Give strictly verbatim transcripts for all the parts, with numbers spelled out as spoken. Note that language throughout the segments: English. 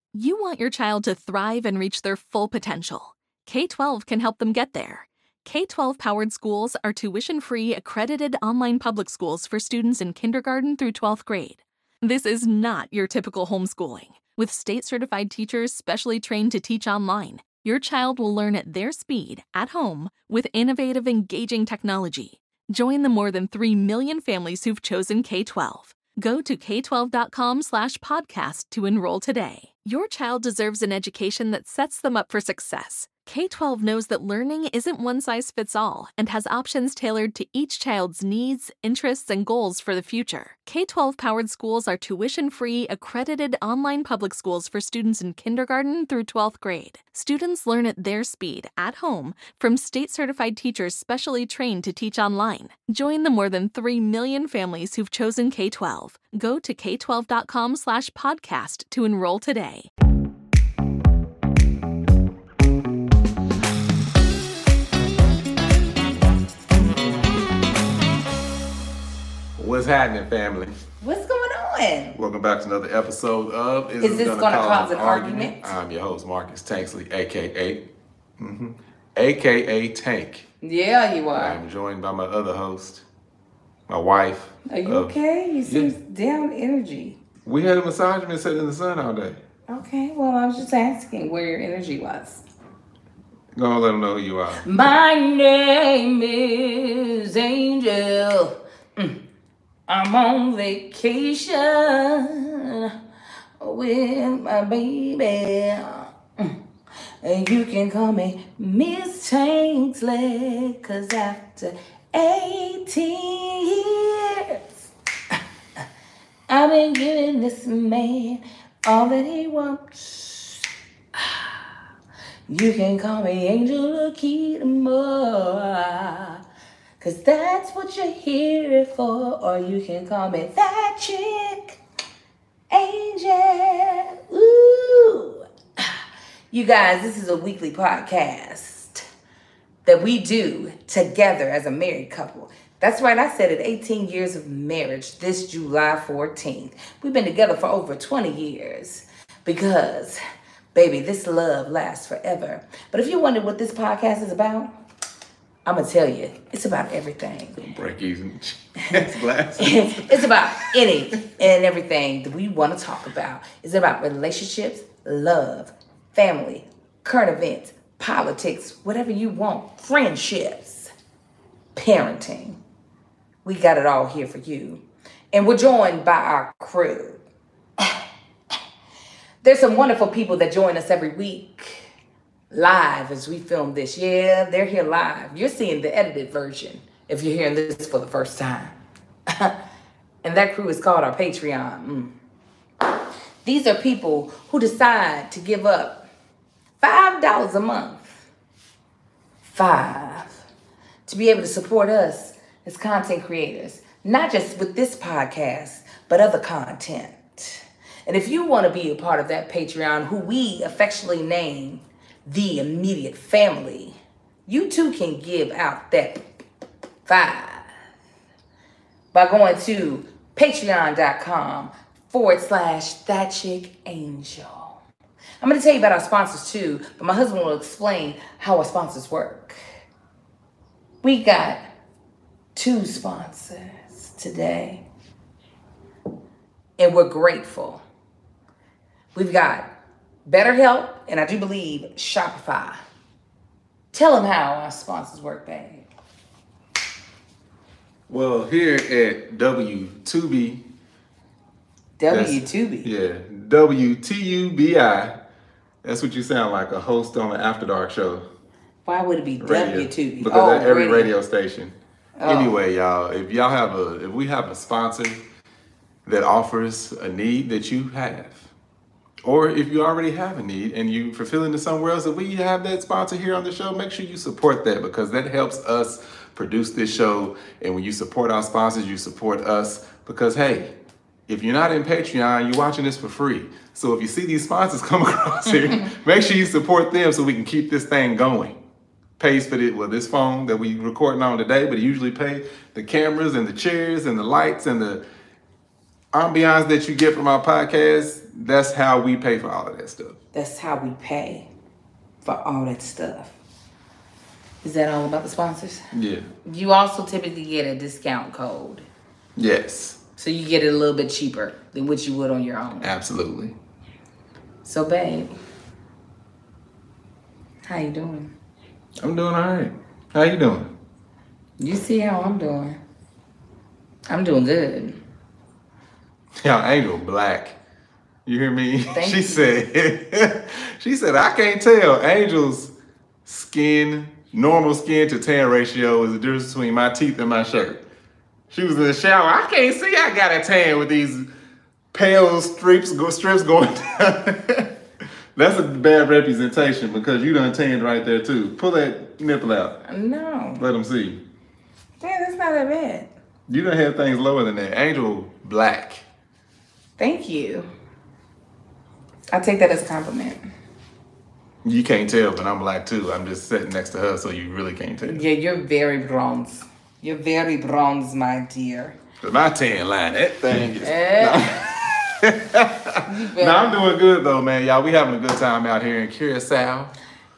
You want your child to thrive and reach their full potential. K twelve can help them get there. K twelve Powered Schools are tuition-free, accredited online public schools for students in kindergarten through twelfth grade. This is not your typical homeschooling. With state-certified teachers specially trained to teach online, your child will learn at their speed, at home, with innovative, engaging technology. Join the more than three million families who've chosen K twelve. Go to k twelve dot com slash podcast to enroll today. Your child deserves an education that sets them up for success. K twelve knows that learning isn't one size fits all and has options tailored to each child's needs, interests, and goals for the future. K twelve Powered Schools are tuition-free, accredited online public schools for students in kindergarten through twelfth grade. Students learn at their speed, at home, from state-certified teachers specially trained to teach online. Join the more than three million families who've chosen K twelve. Go to k twelve dot com slash podcast to enroll today. What's happening, family? What's going on? Welcome back to another episode of Is, Is This Gonna, gonna Cause, cause an argument? argument? I'm your host, Marcus Tanksley, aka mm-hmm, A K A Tank. Yeah, you are. I'm joined by my other host, my wife. Are you of, okay? You seem yeah. down energy. We had a massage and sitting in the sun all day. Okay, well, I was just asking where your energy was. Go on, let them know who you are. My name is Angel. Mm. I'm on vacation with my baby. And you can call me Miss Tanksley, cause after eighteen years, I've been giving this man all that he wants. You can call me Angel Akita Moore, cause that's what you're here for. Or you can call me that chick, Angel. Ooh. You guys, this is a weekly podcast that we do together as a married couple. That's right, I said it, eighteen years of marriage this July fourteenth. We've been together for over twenty years because, baby, this love lasts forever. But if you wonder what this podcast is about, I'm going to tell you, it's about everything. Break even. Glasses. It's about any and everything that we want to talk about. It's about relationships, love, family, current events, politics, whatever you want, friendships, parenting. We got it all here for you. And we're joined by our crew. There's some wonderful people that join us every week. Live as we film this. Yeah, they're here live. You're seeing the edited version if you're hearing this for the first time. And that crew is called our Patreon. Mm. These are people who decide to give up five dollars a month. Five. To be able to support us as content creators. Not just with this podcast, but other content. And if you want to be a part of that Patreon, who we affectionately name the immediate family, you too can give out that five by going to patreon.com forward slash that chick angel. I'm going to tell you about our sponsors too, but my husband will explain how our sponsors work. We got two sponsors today, and we're grateful. We've got BetterHelp, and I do believe Shopify. Tell them how our sponsors work, babe. Well, here at W two B. W two B? Yeah, W T U B I. That's what you sound like, a host on an After Dark show. Why would it be W two B? Because oh, at every radio, radio station. Oh. Anyway, y'all, if y'all have a, if we have a sponsor that offers a need that you have, or if you already have a need and you fulfilling it somewhere else, if we have that sponsor here on the show, make sure you support that, because that helps us produce this show. And when you support our sponsors, you support us, because hey, if you're not in Patreon, you're watching this for free. So if you see these sponsors come across here, make sure you support them so we can keep this thing going. Pays for the, well, this phone that we recording on today, but it usually pay the cameras and the chairs and the lights and the ambiance that you get from our podcast, that's how we pay for all of that stuff. That's how we pay for all that stuff. Is that all about the sponsors? Yeah. You also typically get a discount code. Yes. So you get it a little bit cheaper than what you would on your own. Absolutely. So, babe, how you doing? I'm doing all right. How you doing? You see how I'm doing. I'm doing good. Y'all, Angel black. You hear me? Thank she you. said, she said, I can't tell. Angel's skin, normal skin to tan ratio is the difference between my teeth and my shirt. She was in the shower. I can't see I got a tan with these pale strips, go, strips going down. That's a bad representation because you done tanned right there too. Pull that nipple out. No. Let them see. Damn, that's not that bad. You done have things lower than that. Angel black. Thank you. I take that as a compliment. You can't tell, but I'm black too. I'm just sitting next to her, so you really can't tell. Yeah, you're very bronze. You're very bronze, my dear. But my tan line, that thing is... Eh. No, I'm doing good though, man. Y'all, we having a good time out here in Curacao.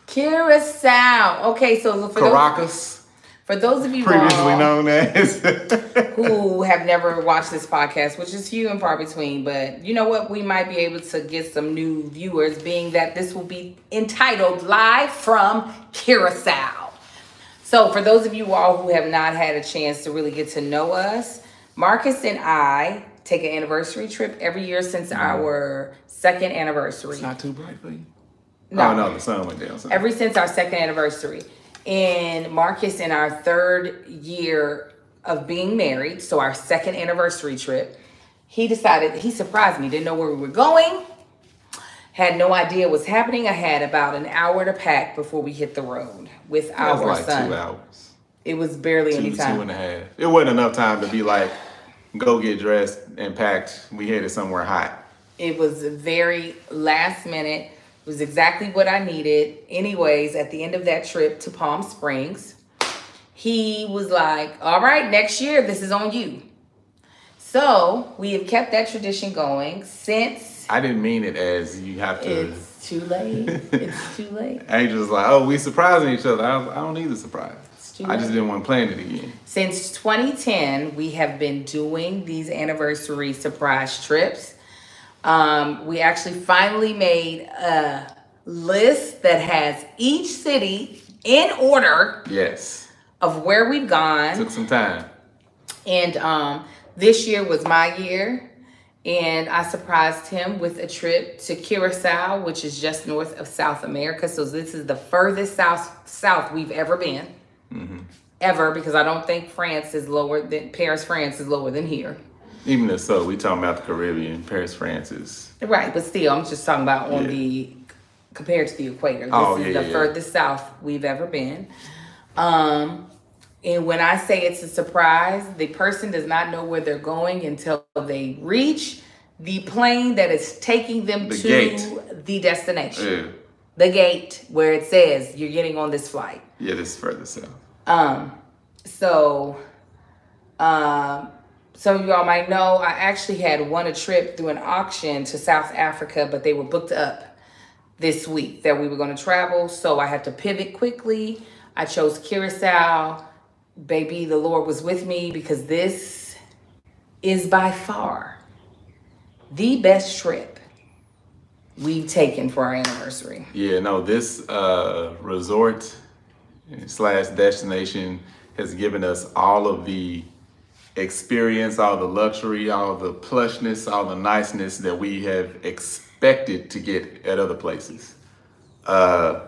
Curacao. Okay, so for Caracas. those, for those of you Previously all known as. who have never watched this podcast, which is few and far between, but you know what? We might be able to get some new viewers, being that this will be entitled Live from Curacao. So for those of you all who have not had a chance to really get to know us, Marcus and I take an anniversary trip every year since our second anniversary. It's not too bright for you? No. Oh, no, the sun went down. Son. Every since our second anniversary. And Marcus, in our third year of being married, so our second anniversary trip, he decided, he surprised me, didn't know where we were going, had no idea what's happening. I had about an hour to pack before we hit the road with That our was like son. two hours. It was barely Two, any time. two and a half. It wasn't enough time to be like, go get dressed and packed. We headed somewhere hot. It was very last minute. It was exactly what I needed. Anyways, at the end of that trip to Palm Springs, he was like, all right, next year, this is on you. So we have kept that tradition going since. I didn't mean it as you have to. It's too late. It's too late. Angel's like, oh, we surprising each other. I, I don't need a surprise. too I just late. didn't want to plan it again. Since twenty ten, we have been doing these anniversary surprise trips. Um, we actually finally made a list that has each city in order Yes. of where we've gone. Took some time. And um, this year was my year. And I surprised him with a trip to Curacao, which is just north of South America. So this is the furthest south south we've ever been. Mm-hmm. Ever, because I don't think France is lower than, Paris, France is lower than here. Even if so, we talking about the Caribbean. Paris, France is. Right, but still, I'm just talking about on Yeah. the, compared to the equator. This Oh, is yeah, the yeah, yeah. furthest south we've ever been. Um, and when I say it's a surprise, the person does not know where they're going until they reach the plane that is taking them The to gate. the destination. Yeah. The gate where it says you're getting on this flight. Yeah, this is further south. Um, so, um, some of y'all might know I actually had won a trip through an auction to South Africa, but they were booked up this week that we were going to travel. So I had to pivot quickly. I chose Curacao. Baby, the Lord was with me because this is by far the best trip we've taken for our anniversary. Yeah, no, this uh, resort slash destination has given us all of the experience, all the luxury, all the plushness, all the niceness that we have expected to get at other places. Uh,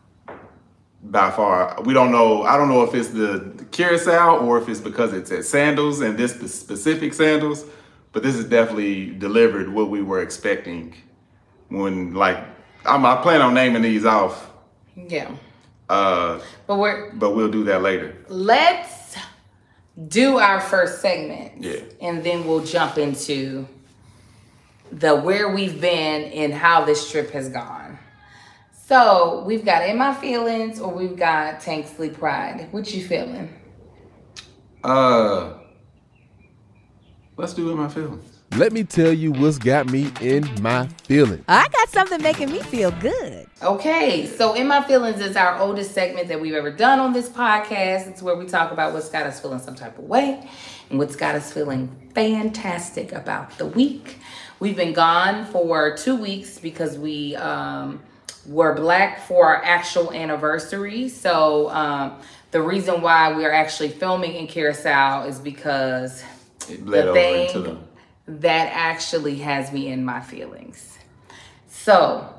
by far, we don't know, I don't know if it's the, the Curacao or if it's because it's at Sandals and this specific Sandals, but this is definitely delivered what we were expecting when, like, I'm, I plan on naming these off. Yeah. Uh, But we're, but we'll do that later. let's do our first segment. Yeah. And then we'll jump into the where we've been and how this trip has gone. So we've got In My Feelings or we've got Tank Sleep Pride. What you feeling? Uh, let's do In My Feelings. let me tell you what's got me in my feelings. I got something making me feel good. Okay, so In My Feelings is our oldest segment that we've ever done on this podcast. It's where we talk about what's got us feeling some type of way and what's got us feeling fantastic about the week. We've been gone for two weeks because we um, were black for our actual anniversary. So um, the reason why we're actually filming in Curacao is because it bled the over thing into the... that actually has me in my feelings. So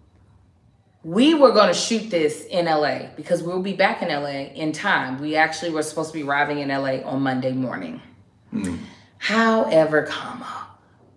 we were going to shoot this in L A because we'll be back in L A in time. We actually were supposed to be arriving in L A on Monday morning. Mm. However, comma,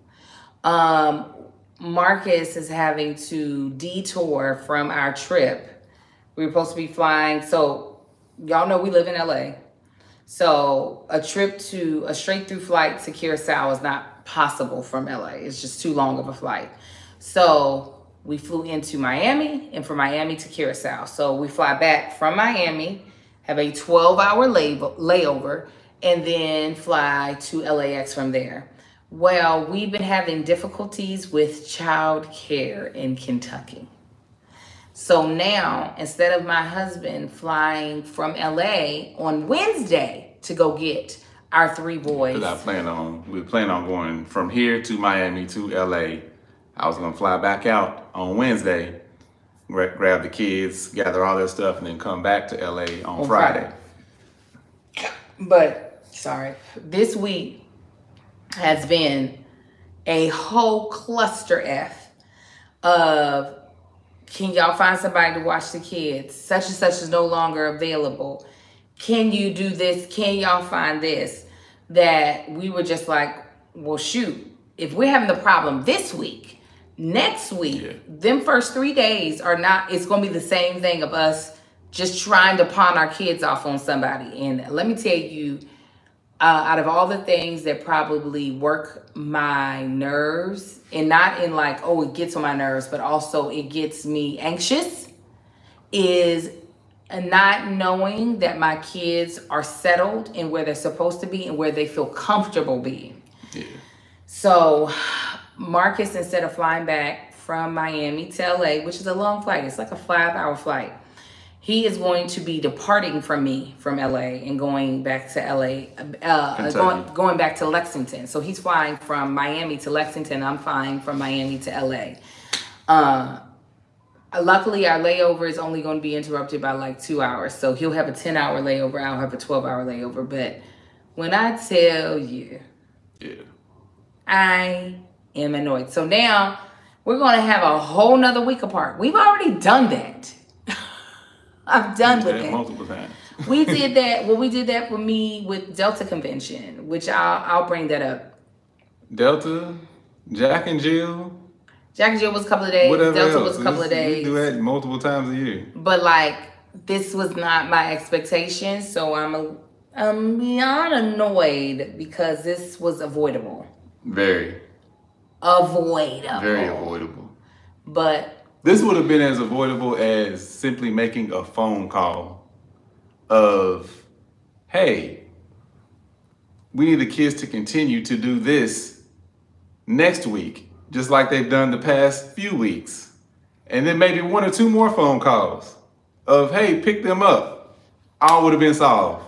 um, Marcus is having to detour from our trip. We were supposed to be flying. So y'all know we live in L A. So a trip to a straight through flight to Curacao is not possible from L A. It's just too long of a flight. So we flew into Miami and from Miami to Curacao. So we fly back from Miami, have a twelve hour lay- layover, and then fly to L A X from there. Well, we've been having difficulties with child care in Kentucky. So now, instead of my husband flying from L A on Wednesday to go get our three boys. Because I plan on, we plan on going from here to Miami to L A. I was going to fly back out on Wednesday, gra- grab the kids, gather all their stuff, and then come back to L A on, on Friday. Friday. But, sorry, this week has been a whole cluster F of, can y'all find somebody to watch the kids? Such and such is no longer available. Can you do this? Can y'all find this? That we were just like, well, shoot, if we're having the problem this week, next week, yeah. them first three days are not, it's going to be the same thing of us just trying to pawn our kids off on somebody. And let me tell you, uh, out of all the things that probably work my nerves, and not in like, oh, it gets on my nerves, but also it gets me anxious, is not knowing that my kids are settled in where they're supposed to be and where they feel comfortable being. Yeah. So Marcus, instead of flying back from Miami to L A, which is a long flight, it's like a five hour flight, he is going to be departing from me from L A and going back to L A, uh, going, going back to Lexington. So he's flying from Miami to Lexington. I'm flying from Miami to L A. Uh, luckily, our layover is only going to be interrupted by like two hours. So he'll have a ten hour layover. I'll have a twelve hour layover. But when I tell you, yeah. I am annoyed. So now we're going to have a whole nother week apart. We've already done that. I'm done with that. Multiple times. We did that. Well, we did that with me with Delta Convention, which I'll I'll bring that up. Delta, Jack and Jill. Jack and Jill was a couple of days. Whatever Delta else. was a couple This, of days. We do that multiple times a year. But like, this was not my expectation, so I'm a, I'm beyond annoyed because this was avoidable. Very. Avoidable. Very avoidable. But this would have been as avoidable as simply making a phone call of, hey, we need the kids to continue to do this next week, just like they've done the past few weeks. And then maybe one or two more phone calls of, hey, pick them up. All would have been solved.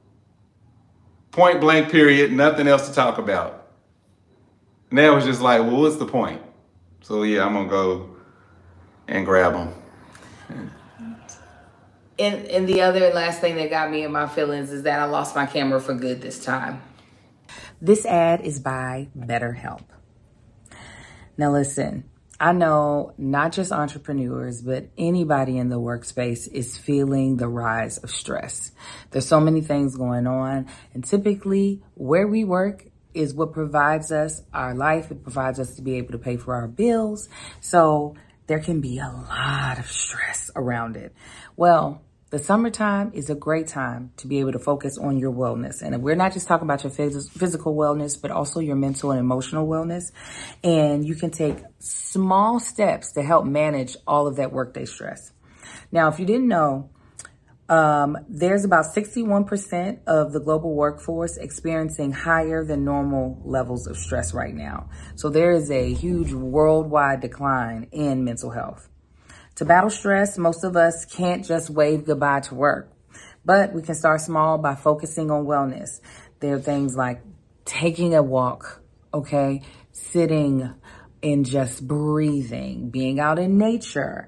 Point blank period, nothing else to talk about. Now it's just like, well, what's the point? So yeah, I'm gonna go and grab them. And, and the other and last thing that got me in my feelings is that I lost my camera for good this time. This ad is by BetterHelp. Now listen, I know not just entrepreneurs, but anybody in the workspace is feeling the rise of stress. There's so many things going on, and typically where we work is what provides us our life. It provides us to be able to pay for our bills. So there can be a lot of stress around it. Well, the summertime is a great time to be able to focus on your wellness. And we're not just talking about your phys- physical wellness, but also your mental and emotional wellness. And you can take small steps to help manage all of that workday stress. Now, if you didn't know, Um, there's about sixty-one percent of the global workforce experiencing higher than normal levels of stress right now. So there is a huge worldwide decline in mental health. To battle stress, most of us can't just wave goodbye to work, but we can start small by focusing on wellness. There are things like taking a walk, okay, sitting and just breathing, being out in nature,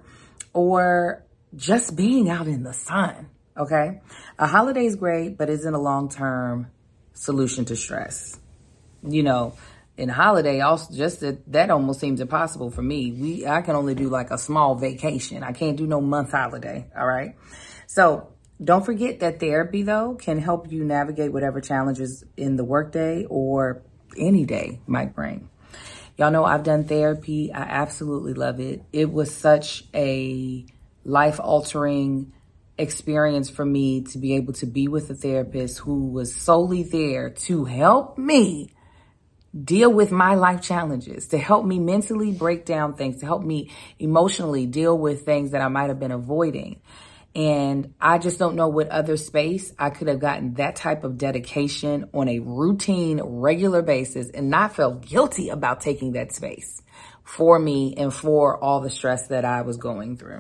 or just being out in the sun, okay? A holiday is great, but isn't a long-term solution to stress. You know, in a holiday, also just that, that almost seems impossible for me. We I can only do like a small vacation. I can't do no month holiday, all right? So don't forget that therapy, though, can help you navigate whatever challenges in the workday or any day might bring. Y'all know I've done therapy. I absolutely love it. It was such a life-altering experience for me to be able to be with a therapist who was solely there to help me deal with my life challenges, to help me mentally break down things, to help me emotionally deal with things that I might have been avoiding. And I just don't know what other space I could have gotten that type of dedication on a routine, regular basis and not felt guilty about taking that space for me and for all the stress that I was going through.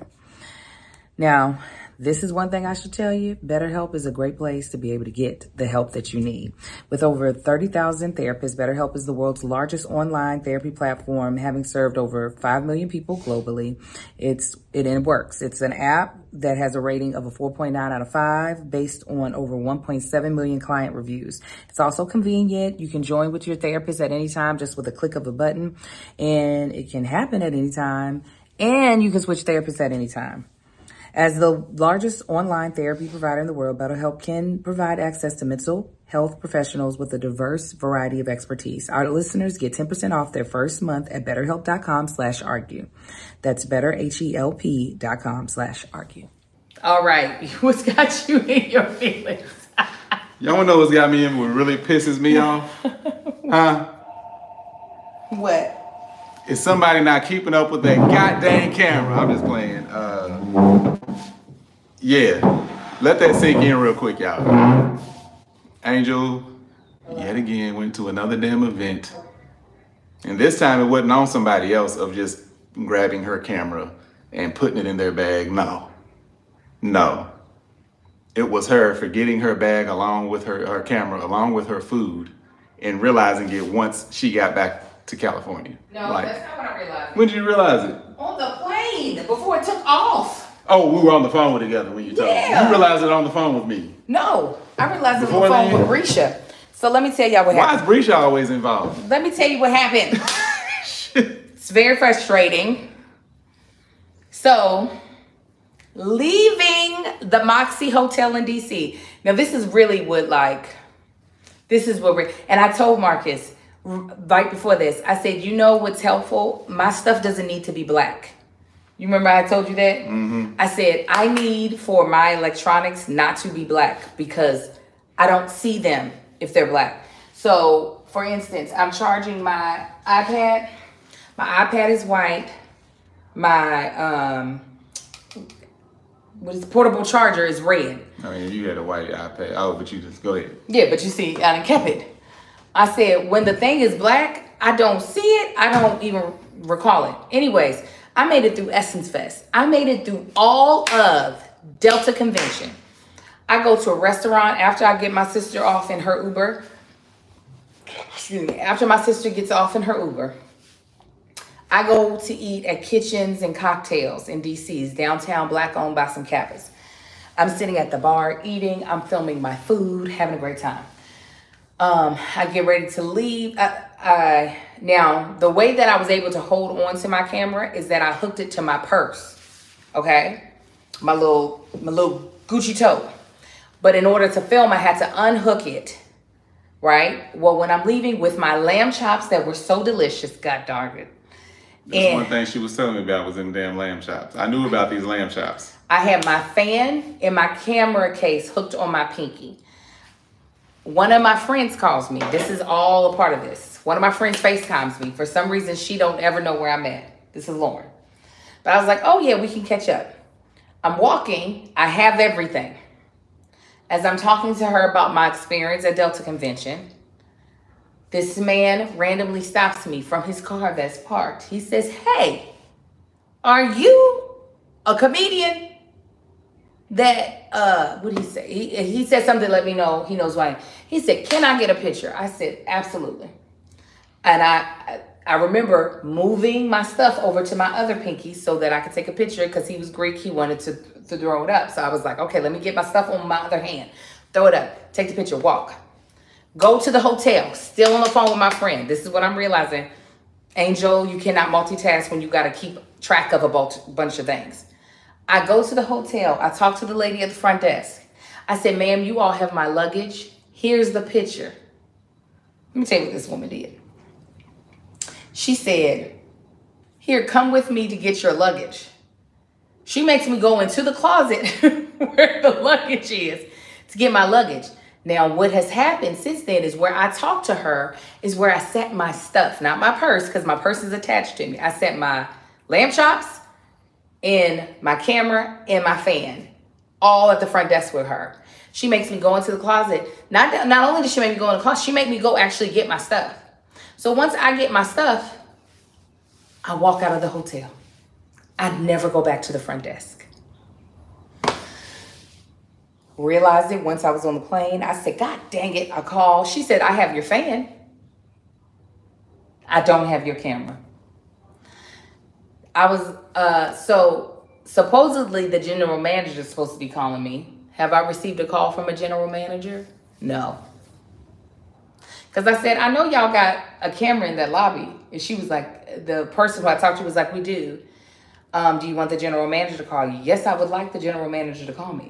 Now, this is one thing I should tell you. BetterHelp is a great place to be able to get the help that you need. With over thirty thousand therapists, BetterHelp is the world's largest online therapy platform, having served over five million people globally. It's It, it works. It's an app that has a rating of a four point nine out of five based on over one point seven million client reviews. It's also convenient. You can join with your therapist at any time just with a click of a button, and it can happen at any time, and you can switch therapists at any time. As the largest online therapy provider in the world, BetterHelp can provide access to mental health professionals with a diverse variety of expertise. Our listeners get ten percent off their first month at betterhelp.com slash argue. That's better, H E L P dot com slash argue. All right. What's got you in your feelings? Y'all wanna know what's got me in what really pisses me off? Huh? What? Is somebody not keeping up with that goddamn camera? I'm just playing. Uh, yeah, let that sink in real quick, y'all. Angel, yet again, went to another damn event. And this time it wasn't on somebody else of just grabbing her camera and putting it in their bag. No, no. It was her forgetting her bag along with her, her camera, along with her food, and realizing it once she got back to California. No, like, that's not what I realized. When did you realize it? On the plane, before it took off. Oh, we were on the phone together when you told yeah. me. You realized it on the phone with me. No, I realized it on Before the phone then? with Brescia. So let me tell y'all what Why happened. is Brescia always involved? Let me tell you what happened. It's very frustrating. So, leaving the Moxie Hotel in D C. Now, this is really what, like, this is what we're, and I told Marcus right before this, I said, you know what's helpful? My stuff doesn't need to be black. You remember I told you that? Mm-hmm. I said, I need for my electronics not to be black because I don't see them if they're black. So, for instance, I'm charging my iPad. My iPad is white. My um, what is the portable charger is red. I mean, you had a white iPad. Oh, but you just, go ahead. Yeah, but you see, I done kept it. I said, when the thing is black, I don't see it. I don't even recall it. Anyways, I made it through Essence Fest. I made it through all of Delta Convention. I go to a restaurant after I get my sister off in her Uber. Excuse me. After my sister gets off in her Uber, I go to eat at Kitchens and Cocktails in D C's downtown, black owned by some Kappas. I'm sitting at the bar eating. I'm filming my food, having a great time. Um, I get ready to leave. I, I, now, the way that I was able to hold on to my camera is that I hooked it to my purse, okay? My little, my little Gucci tote. But in order to film, I had to unhook it, right? Well, when I'm leaving with my lamb chops that were so delicious, God darn it. That's and one thing she was telling me about was them damn lamb chops. I knew about these lamb chops. I had my fan and my camera case hooked on my pinky. One of my friends calls me. This is all a part of this. One of my friends FaceTimes me. For some reason, she don't ever know where I'm at. This is Lauren. But I was like, oh yeah, we can catch up. I'm walking. I have everything. As I'm talking to her about my experience at Delta Convention, this man randomly stops me from his car that's parked. He says, "Hey, are you a comedian that, uh, what did he say? He, he said something to let me know he knows who I am. He said, "Can I get a picture?" I said, "Absolutely." And I, I remember moving my stuff over to my other pinky so that I could take a picture because he was Greek. He wanted to, to throw it up. So I was like, okay, let me get my stuff on my other hand. Throw it up. Take the picture. Walk. Go to the hotel. Still on the phone with my friend. This is what I'm realizing. Angel, you cannot multitask when you got to keep track of a bunch of things. I go to the hotel. I talk to the lady at the front desk. I said, "Ma'am, you all have my luggage. Here's the picture." Let me tell you what this woman did. She said, "Here, come with me to get your luggage." She makes me go into the closet where the luggage is to get my luggage. Now, what has happened since then is where I talked to her is where I set my stuff, not my purse, because my purse is attached to me. I set my lamb chops and my camera and my fan all at the front desk with her. She makes me go into the closet. Not, not only does she make me go in the closet, she made me go actually get my stuff. So once I get my stuff, I walk out of the hotel. I'd never go back to the front desk. Realized it once I was on the plane. I said, "God dang it." I called. She said, "I have your fan. I don't have your camera." I was, uh, so supposedly the general manager is supposed to be calling me. Have I received a call from a general manager? No. Because I said, "I know y'all got a camera in that lobby." And she was like, the person who I talked to was like, "We do. Um, do you want the general manager to call you?" "Yes, I would like the general manager to call me."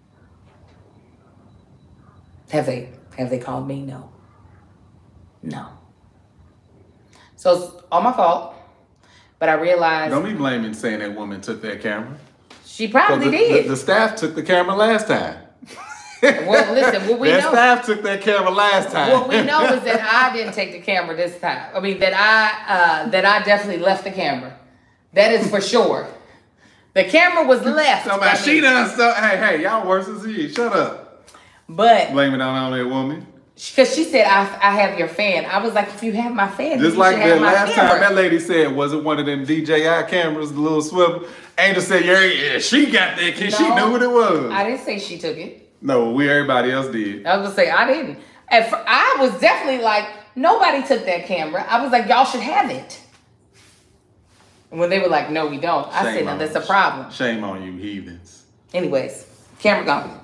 Have they, have they called me? No. No. So it's all my fault. But I realized... Don't be blaming saying that woman took that camera. She probably the, did. The, the staff took the camera last time. Well, listen, what we that know... staff took that camera last time. What we know is that I didn't take the camera this time. I mean, that I uh, that I definitely left the camera. That is for sure. The camera was left. So about she done stuff. Hey, hey, y'all worse than she. Shut up. But... Blame it on, on that woman. Because she said, I, I have your fan. I was like, if you have my fan, just you like should that have my last camera. time that lady said, was it one of them D J I cameras, the little swivel? Angel said, yeah, yeah, she got that. No, she knew what it was. I didn't say she took it. No, we everybody else did. I was gonna say I didn't. And for, I was definitely like, nobody took that camera. I was like, y'all should have it. And when they were like, no, we don't. I Shame said, no, that's a problem. Shame on you, heathens. Anyways, camera gone.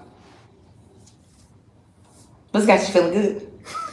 What's got you feeling good?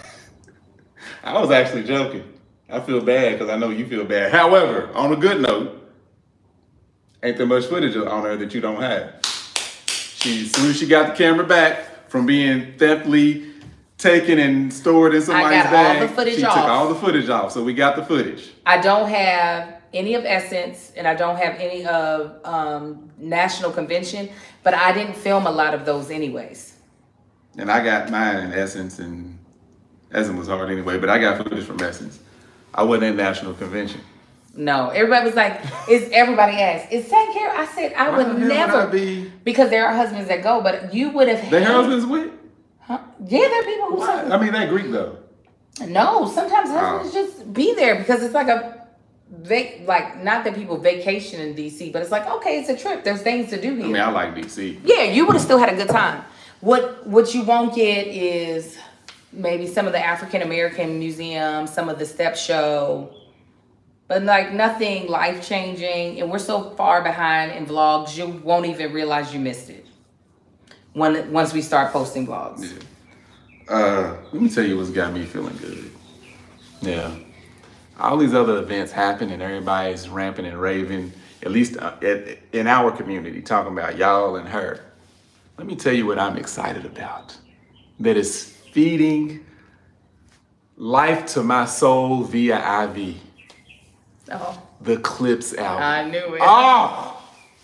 I was actually joking. I feel bad because I know you feel bad. However, on a good note, ain't there much footage on her that you don't have. She, as soon as she got the camera back from being theftily taken and stored in somebody's I got bag, all the footage she off. took all the footage off. So we got the footage. I don't have any of Essence, and I don't have any of um, National Convention, but I didn't film a lot of those anyways. And I got mine in Essence, and Essence was hard anyway, but I got footage from Essence. I wasn't at National Convention. No, everybody was like, "Is everybody asked? Is taken care of?" I said, "I Why would the hell never would I be? Because there are husbands that go, but you would have." Their husbands with? Huh? Yeah, there are people who. Why? I mean, that Greek though. No, sometimes husbands Oh. just be there because it's like a, vac- like not that people vacation in D C, but it's like okay, it's a trip. There's things to do here. I mean, I like D C. Yeah, you would have still had a good time. What what you won't get is maybe some of the African American museums, some of the step show, but like nothing life changing. And we're so far behind in vlogs, you won't even realize you missed it when once we start posting vlogs. Yeah. Uh, let me tell you what's got me feeling good. Yeah, all these other events happen and everybody's ramping and raving. At least uh, at, in our community, talking about y'all and her. Let me tell you what I'm excited about. That is feeding life to my soul via I V. Oh, The Clipse album. I knew it. Oh!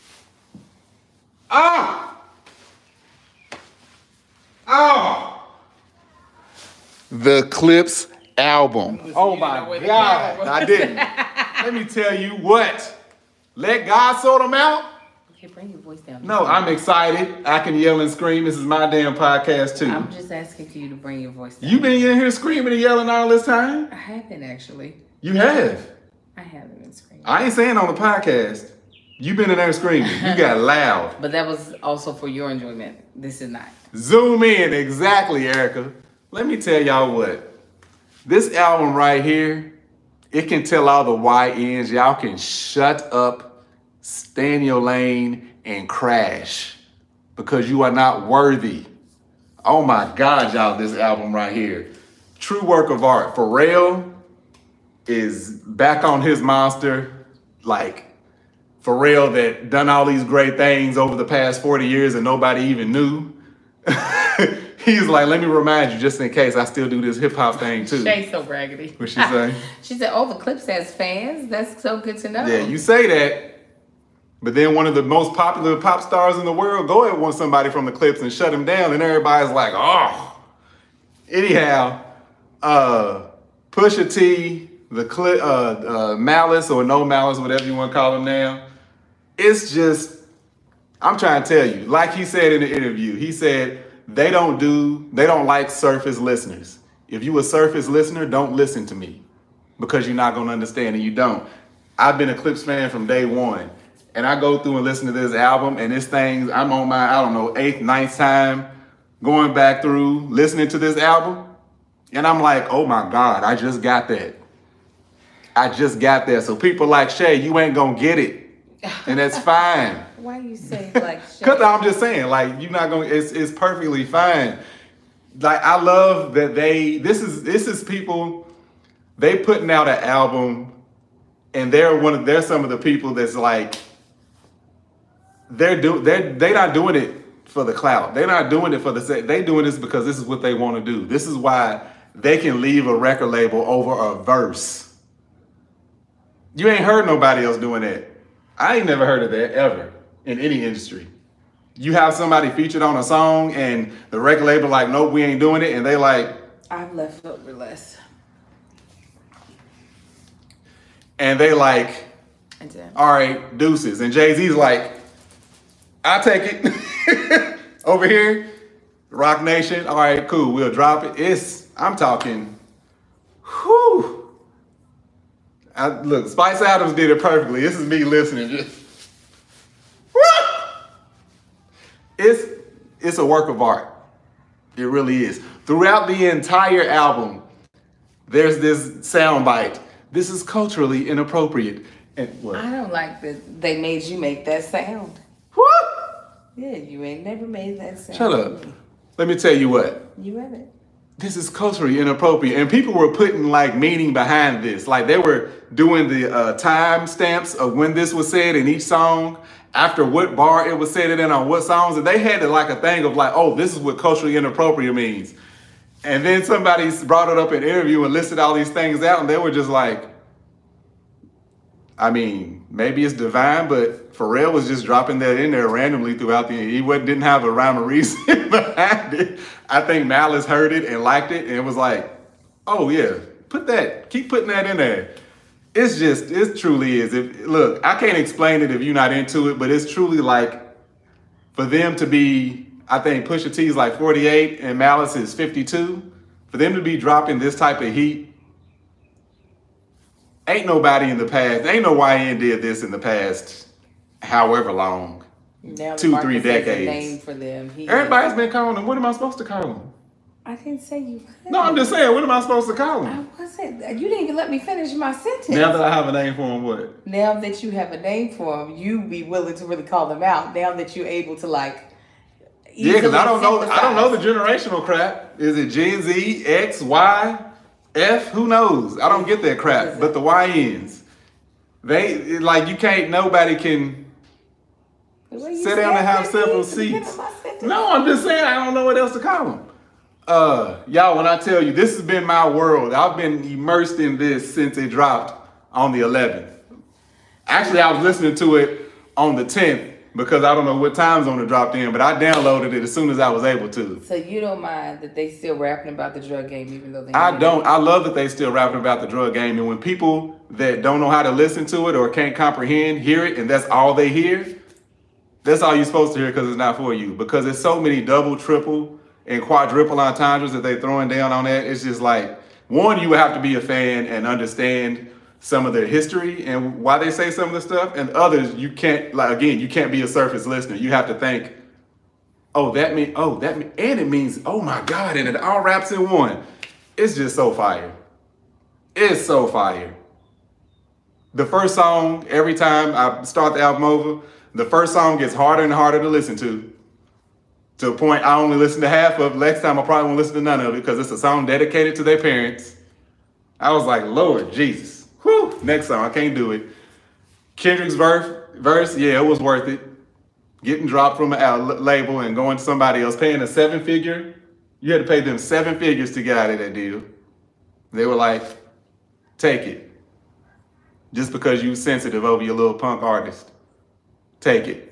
Oh! Oh! The Clipse album. Oh my God. I didn't. Let me tell you what. Let God sort them out. Hey, bring your voice down. No, I'm excited. I can yell and scream. This is my damn podcast too. I'm just asking for you to bring your voice down. You been in here screaming and yelling all this time? I have been, actually. You have? I haven't been screaming. I ain't saying on the podcast. You been in there screaming. You got loud. But that was also for your enjoyment. This is not. Zoom in. Exactly, Erica. Let me tell y'all what. This album right here, it can tell all the Y Ns, y'all can shut up, stay in your lane, and crash because you are not worthy. Oh my God, y'all, this album right here. True work of art. Pharrell is back on his monster, like Pharrell that done all these great things over the past forty years and nobody even knew. He's like, let me remind you just in case I still do this hip hop thing too. Shay's so braggedy. What'd she say? She said, oh, the Clips has fans. That's so good to know. Yeah, you say that, but then one of the most popular pop stars in the world go ahead want somebody from the Clips and shut him down, and everybody's like, oh. Anyhow, uh, Pusha T, the Cli- uh, uh, Malice or No Malice, whatever you want to call him now, it's just, I'm trying to tell you, like he said in the interview, he said, they don't do, they don't like surface listeners. If you a surface listener, don't listen to me because you're not going to understand, and you don't. I've been a Clips fan from day one, and I go through and listen to this album, and this thing, I'm on my, I don't know, eighth, ninth time going back through, listening to this album, and I'm like, oh my God, I just got that. I just got that. So people like Shay, you ain't going to get it, and that's fine. Why you say like Shay? Because I'm just saying, like, you're not going to, it's it's perfectly fine. Like, I love that they, this is, this is people, they putting out an album, and they're one of, they're some of the people that's like, they're do, they're, they not doing it for the clout. They're not doing it for the sake, they doing this because this is what they want to do. This is why they can leave a record label over a verse. You ain't heard nobody else doing that. I ain't never heard of that ever in any industry. You have somebody featured on a song and the record label like, nope, we ain't doing it. And they like, I've left over less. And they like, all right, deuces. And Jay-Z's like, I'll take it. Over here, Rock Nation, all right, cool, we'll drop it. It's, I'm talking, whew. I, look, Spice Adams did it perfectly. This is me listening. Just, it's, it's a work of art. It really is. Throughout the entire album, there's this soundbite. This is culturally inappropriate. And what? I don't like that they made you make that sound. What? Yeah, you ain't never made that sound. Shut up. Let me tell you what. You have it. This is culturally inappropriate. And people were putting like meaning behind this. Like they were doing the uh, time stamps of when this was said in each song, after what bar it was said in on what songs. And they had it like a thing of like, oh, this is what culturally inappropriate means. And then somebody brought it up in an interview and listed all these things out. And they were just like, I mean, maybe it's divine, but Pharrell was just dropping that in there randomly throughout the, he wasn't, didn't have a rhyme or reason behind it. I think Malice heard it and liked it and it was like, oh yeah, put that, keep putting that in there. It's just, it truly is. If, look, I can't explain it if you're not into it, but it's truly like, for them to be, I think Pusha T is like forty-eight and Malice is fifty-two, for them to be dropping this type of heat, ain't nobody in the past, ain't no Y N did this in the past however long. Now Two, three Marcus has a decades. name for them. He Everybody's been calling them. What am I supposed to call them? I didn't say you could. No, I'm just saying, what am I supposed to call I them? wasn't. You didn't even let me finish my sentence. Now that I have a name for them, what? Now that you have a name for them, you be willing to really call them out. Now that you're able to like. Yeah, because I don't know. synthesize. I don't know the generational crap. Is it Gen Z, X, Y, F? Who knows? I don't get that crap. But the Y Ns, they like you can't. Nobody can The way you sit down said and have that several means the beginning seats. of my sentence. No, I'm just saying I don't know what else to call them. Uh, y'all, when I tell you this has been my world, I've been immersed in this since it dropped on the eleventh. Actually, I was listening to it on the tenth because I don't know what time zone it dropped in, but I downloaded it as soon as I was able to. So you don't mind that they still rapping about the drug game, even though they. I don't. I love that they still rapping about the drug game, and when people that don't know how to listen to it or can't comprehend hear it, and that's all they hear, That's all you're supposed to hear because it's not for you. Because there's so many double, triple, and quadruple entendres that they're throwing down on that. It's just like, one, you would have to be a fan and understand some of their history and why they say some of the stuff. And others, you can't, like, again, you can't be a surface listener. You have to think, oh, that mean, oh, that mean, and it means, oh my God, and it all wraps in one. It's just so fire. It's so fire. The first song, every time I start the album over, the first song gets harder and harder to listen to, to a point I only listen to half of. Next time I probably won't listen to none of it because it's a song dedicated to their parents. I was like, Lord Jesus. Whew. Next song, I can't do it. Kendrick's verse, verse, yeah, it was worth it. Getting dropped from a label and going to somebody else, paying a seven figure. You had to pay them seven figures to get out of that deal. They were like, take it. Just because you sensitive over your little punk artist. Take it.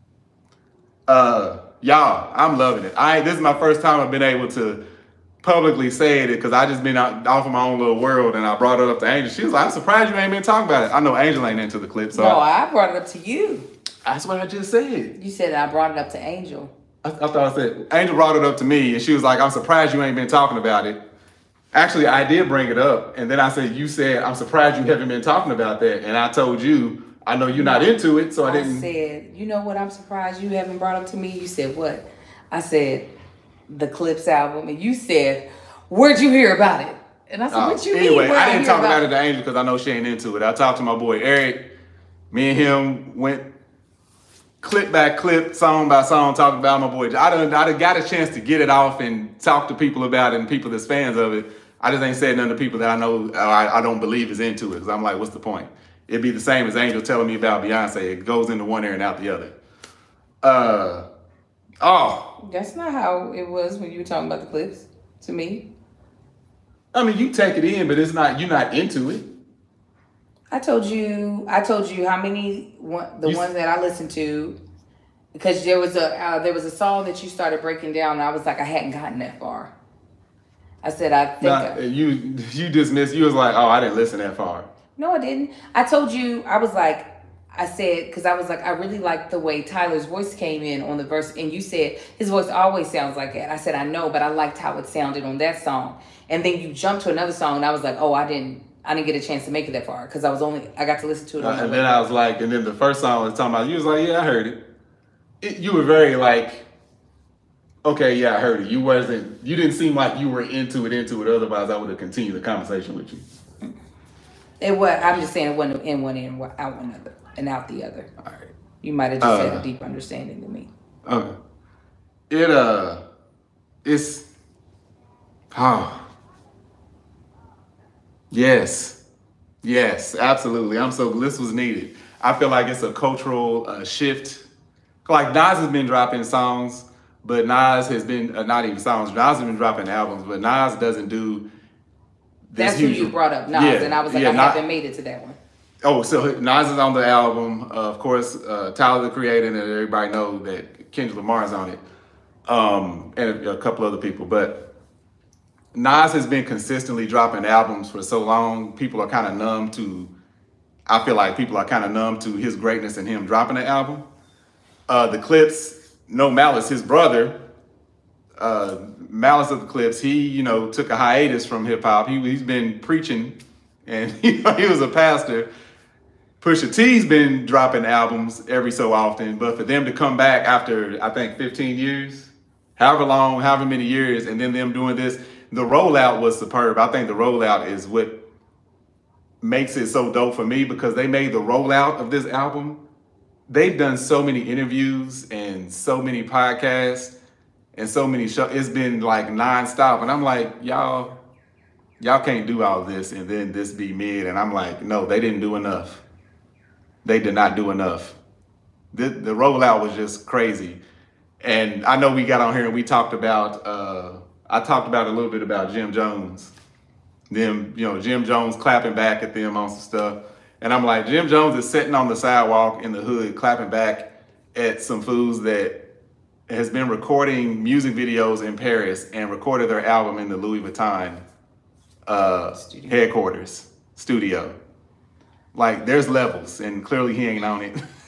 Uh, y'all, I'm loving it. I this is my first time I've been able to publicly say it because I just been out off of my own little world and I brought it up to Angel. She was like, I'm surprised you ain't been talking about it. I know Angel ain't into the clip. So no, I, I brought it up to you. That's what I just said. You said I brought it up to Angel. I, I thought I said, Angel brought it up to me and she was like, I'm surprised you ain't been talking about it. Actually, I did bring it up. And then I said, you said, I'm surprised you haven't been talking about that. And I told you, I know you're not into it, so I, I didn't. I said, you know what I'm surprised you haven't brought up to me? You said, what? I said, the Clips album. And you said, where'd you hear about it? And I said, uh, what you anyway, mean? Anyway, I didn't talk about it it to Angel because I know she ain't into it. I talked to my boy Eric. Me and him went clip by clip, song by song, talking about my boy. I done, I done got a chance to get it off and talk to people about it and people that's fans of it. I just ain't said none to people that I know or I, I don't believe is into it because I'm like, what's the point? It'd be the same as Angel telling me about Beyonce. It goes into one ear and out the other. Uh, oh. That's not how it was when you were talking about the Clips to me. I mean, you take it in, but it's not, you're not into it. I told you, I told you how many, one, the you, ones that I listened to, because there was a, uh, there was a song that you started breaking down and I was like, I hadn't gotten that far. I said, I think. Nah, I, you, you dismissed, you was like, oh, I didn't listen that far. No, I didn't. I told you, I was like, I said, because I was like, I really liked the way Tyler's voice came in on the verse. And you said, his voice always sounds like that. I said, I know, but I liked how it sounded on that song. And then you jumped to another song and I was like, oh, I didn't, I didn't get a chance to make it that far. Because I was only, I got to listen to it. Uh, and then I was like, and then the first song I was talking about, you was like, yeah, I heard it. it. You were very like, okay, yeah, I heard it. You wasn't, you didn't seem like you were into it, into it. Otherwise, I would have continued the conversation with you. It was. I'm just saying it wasn't in one end, out one other, and out the other. All right. You might have just uh, had a deep understanding than me. Okay. It uh, it's, oh, yes, yes, absolutely. I'm so this was needed. I feel like it's a cultural uh, shift. Like Nas has been dropping songs, but Nas has been uh, not even songs. Nas has been dropping albums, but Nas doesn't do. That's who you brought up, Nas, yeah, and I was like, yeah, I Nas, haven't made it to that one. Oh, so Nas is on the album. Uh, of course, uh, Tyler, the Creator, and everybody know that Kendrick Lamar is on it, um, and a, a couple other people. But Nas has been consistently dropping albums for so long, people are kind of numb to, I feel like people are kind of numb to his greatness and him dropping an album. Uh, the Clips, No Malice, his brother, uh, Malice of the Clips, he, you know, took a hiatus from hip hop. He, he's been preaching and you know, he was a pastor. Pusha T's been dropping albums every so often, but for them to come back after, I think, fifteen years, however long, however many years, and then them doing this, the rollout was superb. I think the rollout is what makes it so dope for me because they made the rollout of this album. They've done so many interviews and so many podcasts and so many shows. It's been like nonstop. And I'm like, y'all, y'all can't do all this and then this be mid. And I'm like, no, they didn't do enough. They did not do enough. The, the rollout was just crazy. And I know we got on here and we talked about, uh, I talked about a little bit about Jim Jones. Them, you know, Jim Jones clapping back at them on some stuff. And I'm like, Jim Jones is sitting on the sidewalk in the hood clapping back at some fools that has been recording music videos in Paris and recorded their album in the Louis Vuitton uh, studio. headquarters studio. Like, there's levels, and clearly he ain't on it.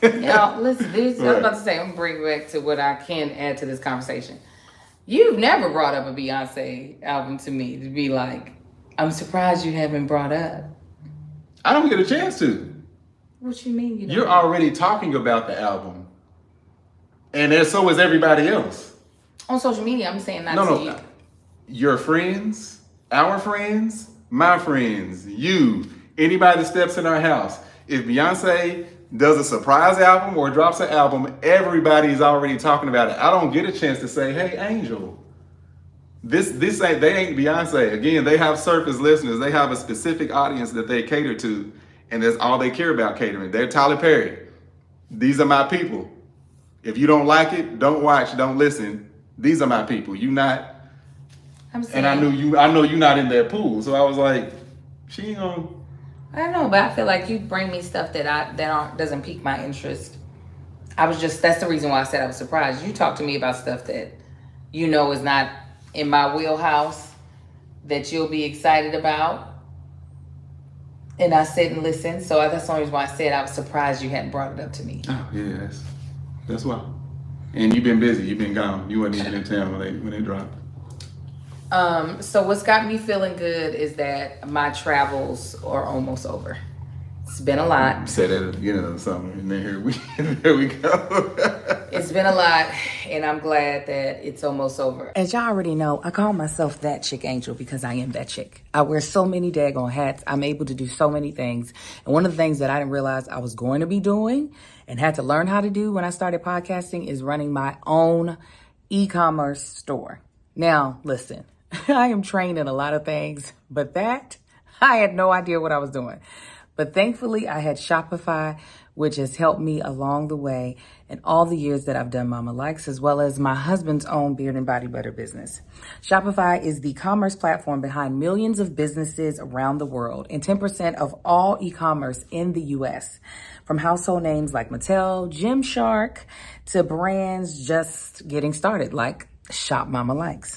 Now, listen, this, I was about to say, I'm going to bring back to what I can add to this conversation. You've never brought up a Beyonce album to me to be like, I'm surprised you haven't brought up. I don't get a chance to. What you mean? You don't You're already talking about the album. And then so is everybody else. On social media, I'm saying not no, to no. you. Your friends, our friends, my friends, you, anybody that steps in our house. If Beyonce does a surprise album or drops an album, everybody's already talking about it. I don't get a chance to say, hey, Angel, this this ain't they ain't Beyonce. Again, they have surface listeners. They have a specific audience that they cater to, and that's all they care about catering. They're Tyler Perry. These are my people. If you don't like it, don't watch, don't listen. These are my people. You not. I'm saying, and I knew you. I know you not in their pool. So I was like, she ain't gonna. I don't know, but I feel like you bring me stuff that I that aren't, doesn't pique my interest. I was just, that's the reason why I said I was surprised. You talk to me about stuff that you know is not in my wheelhouse, that you'll be excited about. And I sit and listen. So that's the only reason why I said I was surprised you hadn't brought it up to me. Oh, yeah, that's, that's why. And you've been busy. You've been gone. You weren't even in town when they, when they dropped. Um, so what's got me feeling good is that my travels are almost over. It's been a lot. Said at the beginning of the summer, and then here we, there we go. It's been a lot, and I'm glad that it's almost over. As y'all already know, I call myself that chick Angel because I am that chick. I wear so many daggone hats. I'm able to do so many things. And one of the things that I didn't realize I was going to be doing and had to learn how to do when I started podcasting is running my own e-commerce store. Now, listen, I am trained in a lot of things, but that, I had no idea what I was doing. But thankfully, I had Shopify, which has helped me along the way in all the years that I've done Mama Likes, as well as my husband's own beard and body butter business. Shopify is the commerce platform behind millions of businesses around the world and ten percent of all e-commerce in the U S. From household names like Mattel, Gymshark, to brands just getting started like Shop Mama Likes.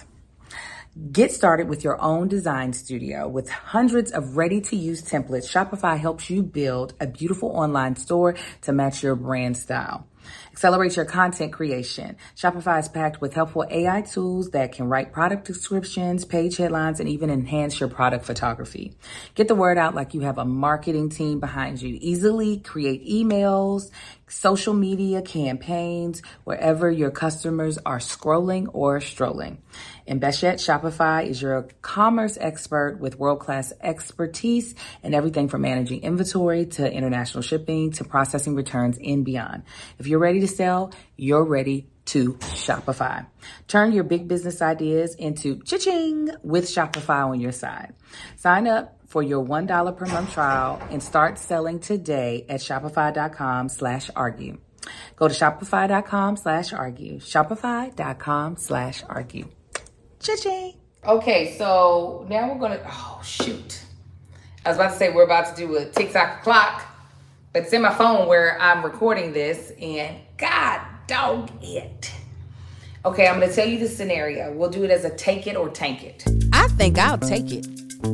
Get started with your own design studio. With hundreds of ready-to-use templates, Shopify helps you build a beautiful online store to match your brand style. Accelerate your content creation. Shopify is packed with helpful A I tools that can write product descriptions, page headlines, and even enhance your product photography. Get the word out like you have a marketing team behind you. Easily create emails, social media campaigns, wherever your customers are scrolling or strolling. And best yet, Shopify is your commerce expert with world-class expertise in everything from managing inventory to international shipping to processing returns and beyond. If you're ready to sell, you're ready to Shopify. Turn your big business ideas into cha-ching with Shopify on your side. Sign up for your one dollar per month trial and start selling today at shopify.com slash argue. Go to shopify.com slash argue. Shopify.com slash argue. Cha-ching. Okay, so now we're gonna, oh shoot. I was about to say we're about to do a TikTok clock, but it's in my phone where I'm recording this, and God dog it. Okay, I'm gonna tell you the scenario. We'll do it as a take it or tank it. I think I'll take it.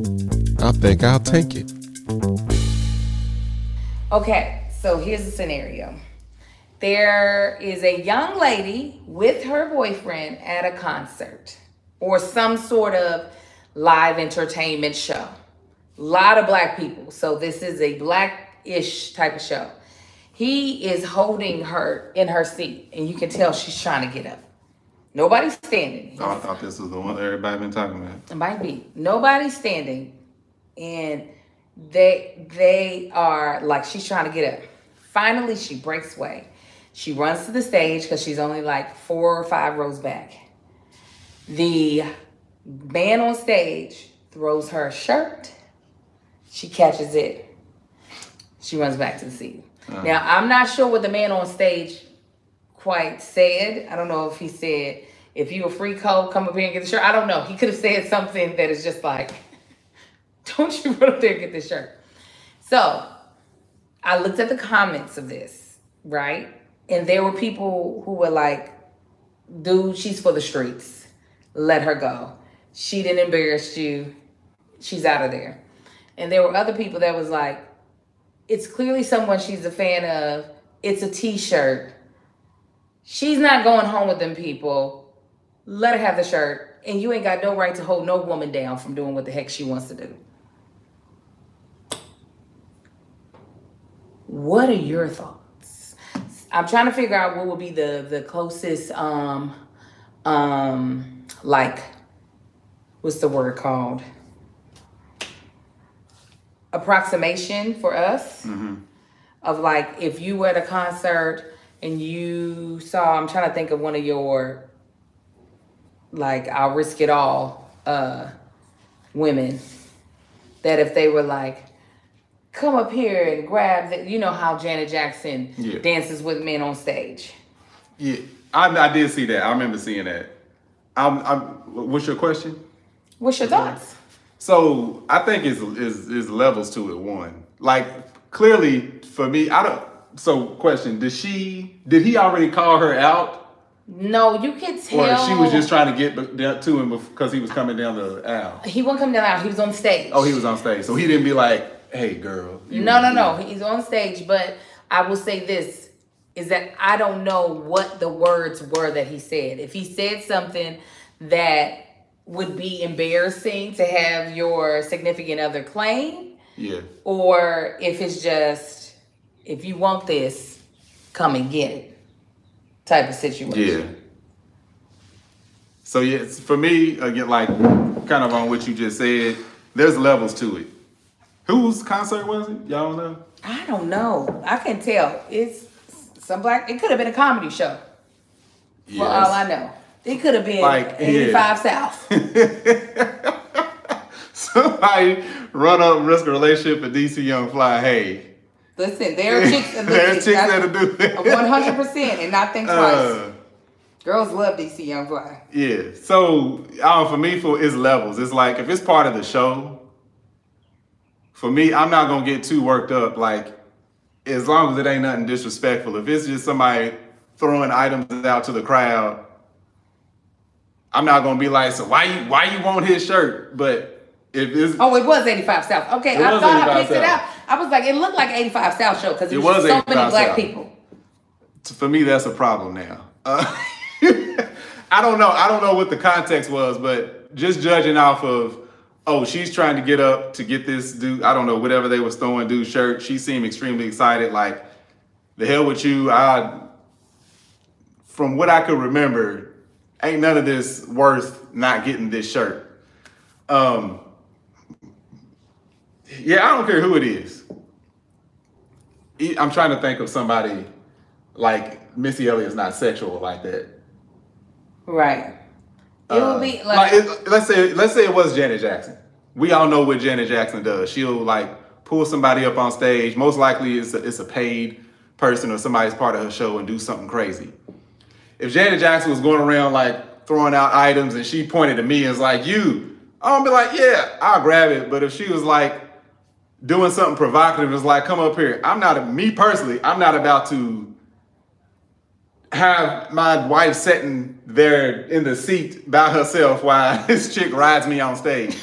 I think I'll take it. Okay, so here's the scenario. There is a young lady with her boyfriend at a concert or some sort of live entertainment show. A lot of black people. So this is a black-ish type of show. He is holding her in her seat, and you can tell she's trying to get up. Nobody's standing. Oh, I thought this was the one everybody been talking about. It might be. Nobody's standing, and they they are like, she's trying to get up. Finally, she breaks away. She runs to the stage because she's only like four or five rows back. The man on stage throws her shirt. She catches it. She runs back to the seat. Uh-huh. Now, I'm not sure what the man on stage quite said. I don't know if he said, if you a free code, come up here and get the shirt. I don't know. He could have said something that is just like, don't you run up there and get this shirt. So I looked at the comments of this, right? And there were people who were like, dude, she's for the streets. Let her go. She didn't embarrass you. She's out of there. And there were other people that was like, it's clearly someone she's a fan of, It's a t-shirt. She's not going home with them people. Let her have the shirt. And you ain't got no right to hold no woman down from doing what the heck she wants to do. What are your thoughts? I'm trying to figure out what would be the, the closest, um, um, like, what's the word called? Approximation for us. Mm-hmm. Of like, if you were at a concert and you saw, I'm trying to think of one of your, like, I'll risk it all, uh, women, that if they were like, come up here and grab the, you know how Janet Jackson yeah. dances with men on stage. Yeah, I, I did see that. I remember seeing that. I'm, I'm, what's your question? What's your thoughts? So I think it's, it's, it's levels to it. One, like clearly for me, I don't. So question: Did she? Did he already call her out? No, you can tell. Or she was just trying to get to him because he was coming down the aisle. He wasn't coming down the aisle. He was on stage. Oh, he was on stage. So he didn't be like, "Hey, girl." No, no, no. He's on stage. But I will say this: is that I don't know what the words were that he said. If he said something that would be embarrassing to have your significant other claim, yeah, or if it's just, if you want this, come and get it type of situation. Yeah. So yeah, for me, again, like kind of on what you just said, there's levels to it. Whose concert was it? Y'all know? I don't know. I can tell. It's some black, it could have been a comedy show. Yes. For all I know. It could have been like eighty-five yeah. South. Somebody run up and risk a relationship with D C Young Fly. Hey. Listen, there are chicks, listen, there are chicks that'll do that. one hundred percent and not think twice. Uh, Girls love D C Young Fly. Yeah. So uh, for me, for it's levels. It's like if it's part of the show, for me, I'm not going to get too worked up. Like, as long as it ain't nothing disrespectful. If it's just somebody throwing items out to the crowd, I'm not gonna be like, so why you why you want his shirt? But if it's oh, it was eighty-five South. Okay, I thought I picked South. It out. I was like, it looked like eighty-five South show because it was so many black South. People. For me, that's a problem now. Uh, I don't know. I don't know what the context was, but just judging off of, oh, she's trying to get up to get this dude. I don't know, whatever they was throwing dude's shirt. She seemed extremely excited. Like, the hell with you. I, from what I could remember, ain't none of this worth not getting this shirt. Um, yeah, I don't care who it is. I'm trying to think of somebody like Missy Elliott's not sexual like that. Right. It uh, would be like like, it, let's say let's say it was Janet Jackson. We all know what Janet Jackson does. She'll like pull somebody up on stage. Most likely it's a, it's a paid person or somebody's part of her show and do something crazy. If Janet Jackson was going around like throwing out items and she pointed to me and was like, you, I'm gonna be like, yeah, I'll grab it. But if she was like doing something provocative, it's like, come up here. I'm not, me personally, I'm not about to have my wife sitting there in the seat by herself while this chick rides me on stage.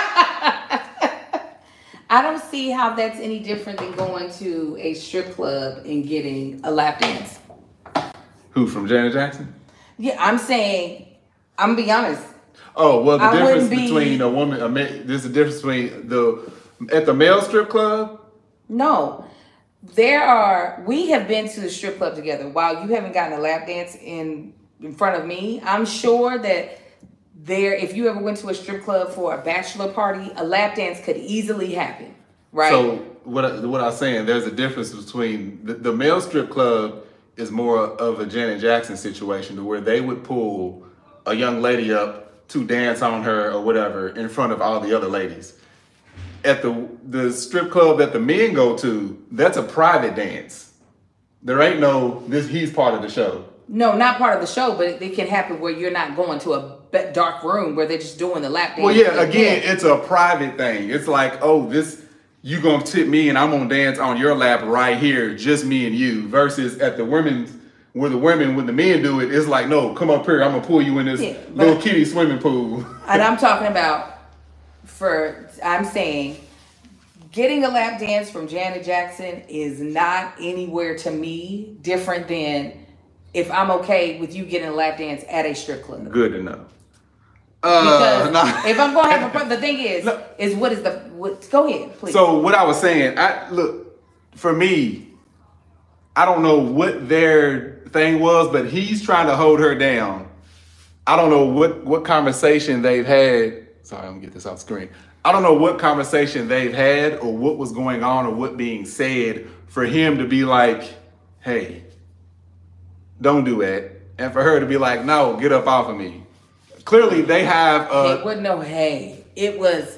I don't see how that's any different than going to a strip club and getting a lap dance. Who, from Janet Jackson? Yeah, I'm saying, I'm gonna be honest. Oh, well, the I difference be, between a woman, a man, there's a difference between the, at the male strip club? No. There are, we have been to the strip club together. While you haven't gotten a lap dance in, in front of me, I'm sure that there, if you ever went to a strip club for a bachelor party, a lap dance could easily happen, right? So what, I, what I was saying, there's a difference between, the, the male strip club is more of a Janet Jackson situation to where they would pull a young lady up to dance on her or whatever in front of all the other ladies. At the the strip club that the men go to, that's a private dance. There ain't no, this he's part of the show. No, not part of the show, but it, it can happen where you're not going to a dark room where they're just doing the lap dance. Well, yeah, again, it's a private thing. It's like, oh, this, you gonna tip me and I'm gonna dance on your lap right here, just me and you, versus at the women's, where the women, when the men do it, it's like, no, come up here, I'm gonna pull you in this yeah, little kiddie swimming pool. And I'm talking about, for, I'm saying, getting a lap dance from Janet Jackson is not anywhere to me different than if I'm okay with you getting a lap dance at a strip club. Good to know. Because Uh, nah. if I'm gonna have a the thing is, No. is what is the what? Go ahead, please. So what I was saying, I look for me. I don't know what their thing was, but he's trying to hold her down. I don't know what what conversation they've had. Sorry, I'm gonna get this off screen. I don't know what conversation they've had or what was going on or what being said for him to be like, hey, don't do that. And for her to be like, no, get up off of me. Clearly they have uh it wasn't no hey. It was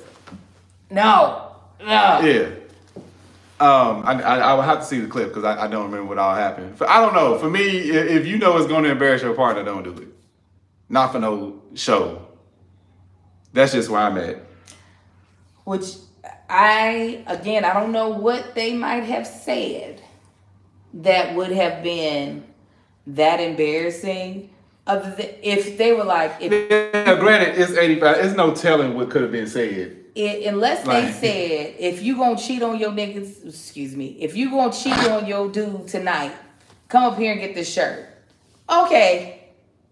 no. No. yeah. Um, I, I I would have to see the clip because I, I don't remember what all happened. I don't know. For me, if, if you know it's going to embarrass your partner, don't do it. Not for no show. That's just where I'm at. Which I, again, I don't know what they might have said that would have been that embarrassing. Other than if they were like, if, Yeah, granted, it's eighty-five. There's no telling what could have been said. it, unless they Like- said, if you gonna cheat on your niggas, excuse me, if you gonna cheat on your dude tonight, come up here and get this shirt. Okay,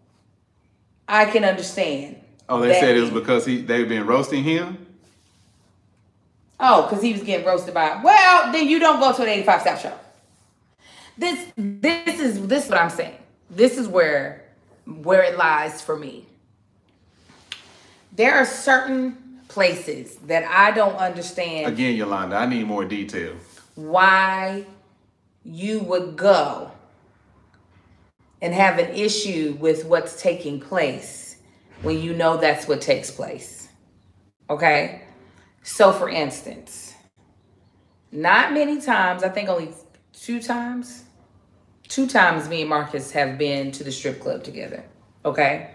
I can understand. Oh, they that. said it was because he they've been roasting him. Oh, because he was getting roasted by. Well, then you don't go to an eighty-five South show. This, this is this is what I'm saying. This is where where it lies for me. There are certain places that I don't understand Again, Yolanda, I need more detail. why you would go and have an issue with what's taking place when you know that's what takes place. Okay? So for instance, not many times, I think only two times, two times me and Marcus have been to the strip club together. Okay?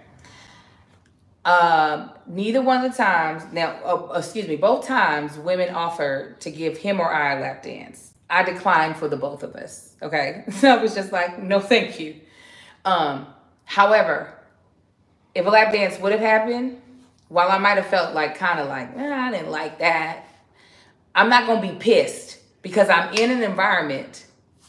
Um, neither one of the times, now, uh, excuse me, both times women offered to give him or I a lap dance. I declined for the both of us. Okay? So I was just like, no, thank you. Um, however, if a lap dance would have happened, while I might have felt like kind of like, eh, I didn't like that, I'm not going to be pissed because I'm in an environment.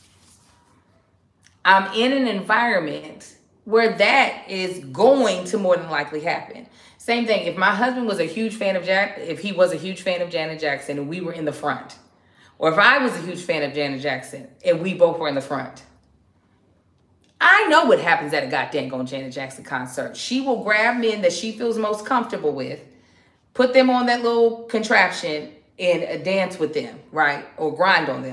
I'm in an environment where that is going to more than likely happen. Same thing. If my husband was a huge fan of Jack, if he was a huge fan of Janet Jackson and we were in the front, or if I was a huge fan of Janet Jackson and we both were in the front, I know what happens at a goddamn on Janet Jackson concert. She will grab men that she feels most comfortable with, put them on that little contraption and uh, dance with them, right? Or grind on them.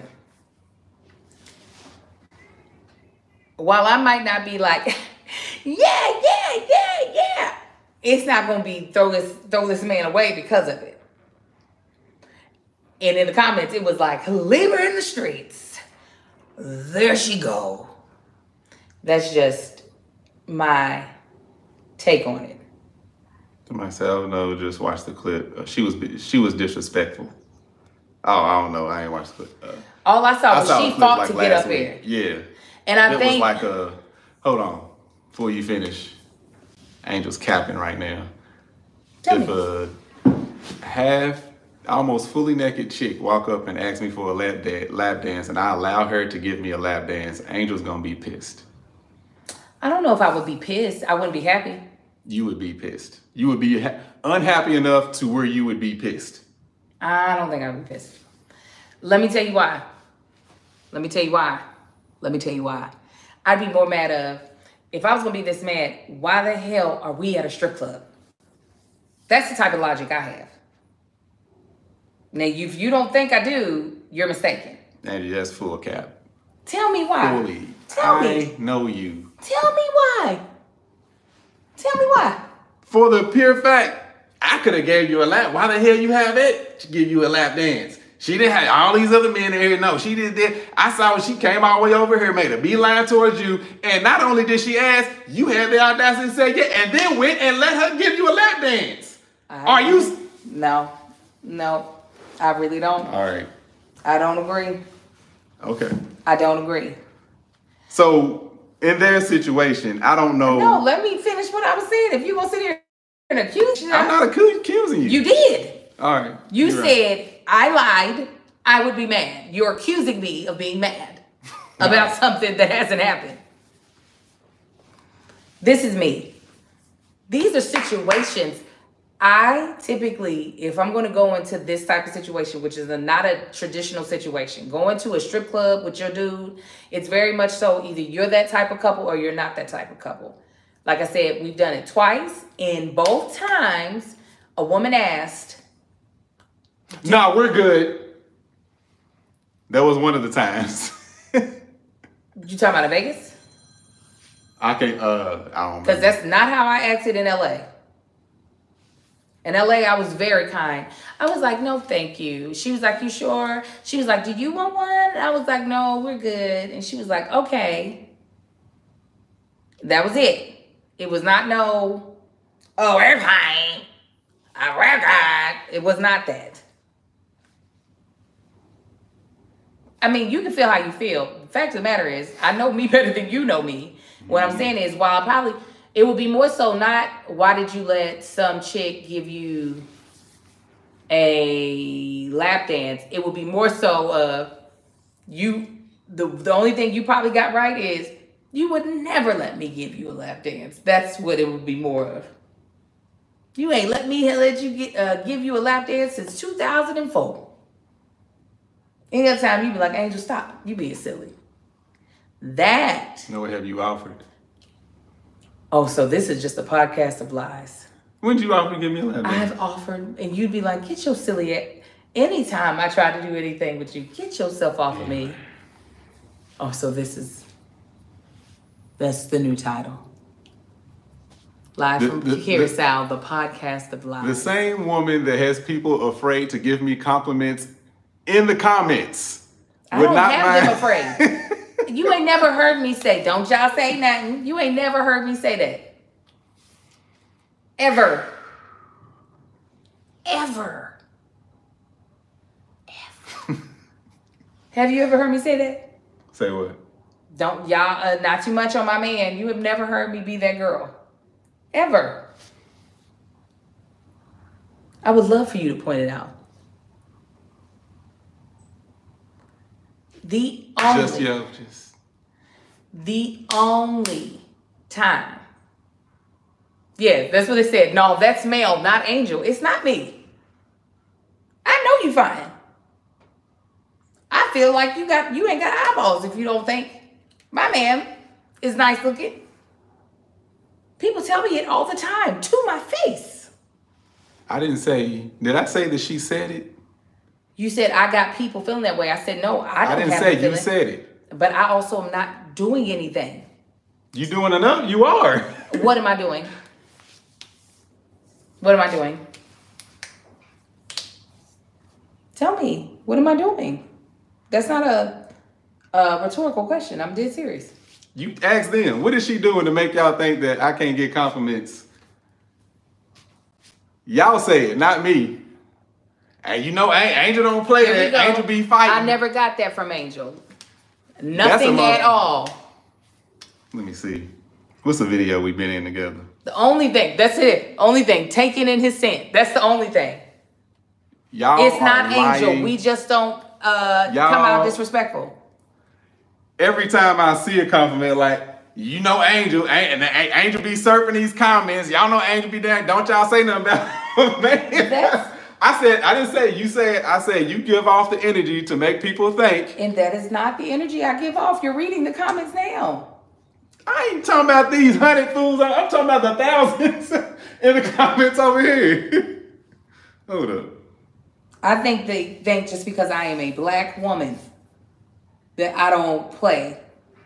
While I might not be like, yeah, yeah, yeah, yeah, it's not going to be throw this, throw this man away because of it. And in the comments, it was like, leave her in the streets. There she go. That's just my take on it. To myself, no, just watch the clip. Uh, she was she was disrespectful. Oh, I don't know. I ain't watched the clip. Uh, All I saw I was saw she a clip fought like to get last up week. here. Yeah. And I it think was like a, hold on, before you finish, Angel's capping right now. Tell if me. a half, almost fully naked chick walk up and ask me for a lap, da- lap dance and I allow her to give me a lap dance, Angel's gonna be pissed. I don't know if I would be pissed. I wouldn't be happy. You would be pissed. You would be ha- unhappy enough to where you would be pissed. I don't think I would be pissed. Let me tell you why. Let me tell you why. Let me tell you why. I'd be more mad of, if I was going to be this mad, why the hell are we at a strip club? That's the type of logic I have. Now, if you don't think I do, you're mistaken. Angie, that's full cap. Tell me why. Fully. Tell I me. know you. Tell me why. Tell me why. For the pure fact, I could have gave you a lap. Why the hell you have it to give you a lap dance? She didn't have all these other men in here. No, she did that. I saw when she came all the way over here, made a beeline towards you. And not only did she ask, you had the audacity to say yeah, and then went and let her give you a lap dance. I, Are you? No. No. I really don't. All right. I don't agree. Okay. I don't agree. So in their situation, I don't know. No, let me finish what I was saying. If you're going to sit here and accuse me. I'm not accu- accusing you. You did. All right. You You're said, right. I lied. I would be mad. You're accusing me of being mad about something that hasn't happened. This is me. These are situations. I typically, if I'm going to go into this type of situation, which is a, not a traditional situation, going to a strip club with your dude, it's very much so either you're that type of couple or you're not that type of couple. Like I said, we've done it twice. In both times, a woman asked. No, we're good. That was one of the times. You talking about Vegas? I can't, uh, I don't know. Because that's not how I acted in L A. In L A, I was very kind. I was like, no, thank you. She was like, you sure? She was like, do you want one? And I was like, no, we're good. And she was like, okay. That was it. It was not no, oh, we're fine. Oh, we're good. It was not that. I mean, you can feel how you feel. The fact of the matter is, I know me better than you know me. What I'm saying is, while I probably... It would be more so not, why did you let some chick give you a lap dance? It would be more so, uh, you, the, the only thing you probably got right is, you would never let me give you a lap dance. That's what it would be more of. You ain't let me let you get, uh, give you a lap dance since two thousand four. Any other time, you'd be like, Angel, stop. You being silly. That. No, what have you offered? Oh, so this is just a podcast of lies. When did you offer to give me a lap dance? I have offered, and you'd be like, get your silly ass. Anytime I try to do anything with you, get yourself off of me. Oh, so this is, that's the new title. Live The- from the- Curacao, the, the podcast of lies. The same woman that has people afraid to give me compliments in the comments. I would don't not have mind- them afraid. You ain't never heard me say, don't y'all say nothing. You ain't never heard me say that. Ever. Ever. Ever. Have you ever heard me say that? Say what? Don't, y'all, uh, not too much on my man. You have never heard me be that girl. Ever. I would love for you to point it out. The only, Just, yo, just. the only time. Yeah, that's what it said. No, that's male, not Angel. It's not me. I know you fine. I feel like you got you ain't got eyeballs if you don't think my man is nice looking. People tell me it all the time to my face. I didn't say, did I say that she said it? You said I got people feeling that way. I said no, I don't I didn't have say, that you feeling. said it. But I also am not doing anything. You doing enough? You are. What am I doing? What am I doing? Tell me, what am I doing? That's not a, a rhetorical question. I'm dead serious. You ask them, what is she doing to make y'all think that I can't get compliments? Y'all say it, not me. And you know, Angel don't play Here we that. go. Angel be fighting. I never got that from Angel. That's a Nothing lot. at all. Let me see. What's the video we've been in together? The only thing, that's it. Only thing, taking in his scent. That's the only thing. Y'all It's not are Angel. lying. We just don't uh, Y'all- come out disrespectful. Every time I see a compliment, like, you know Angel, and Angel be surfing these comments. Y'all know Angel be there. Don't y'all say nothing about him, man. That's- I said, I didn't say, you said, I said, you give off the energy to make people think. And that is not the energy I give off. You're reading the comments now. I ain't talking about these hundred fools. I'm talking about the thousands in the comments over here. Hold up. I think they think just because I am a black woman that I don't play.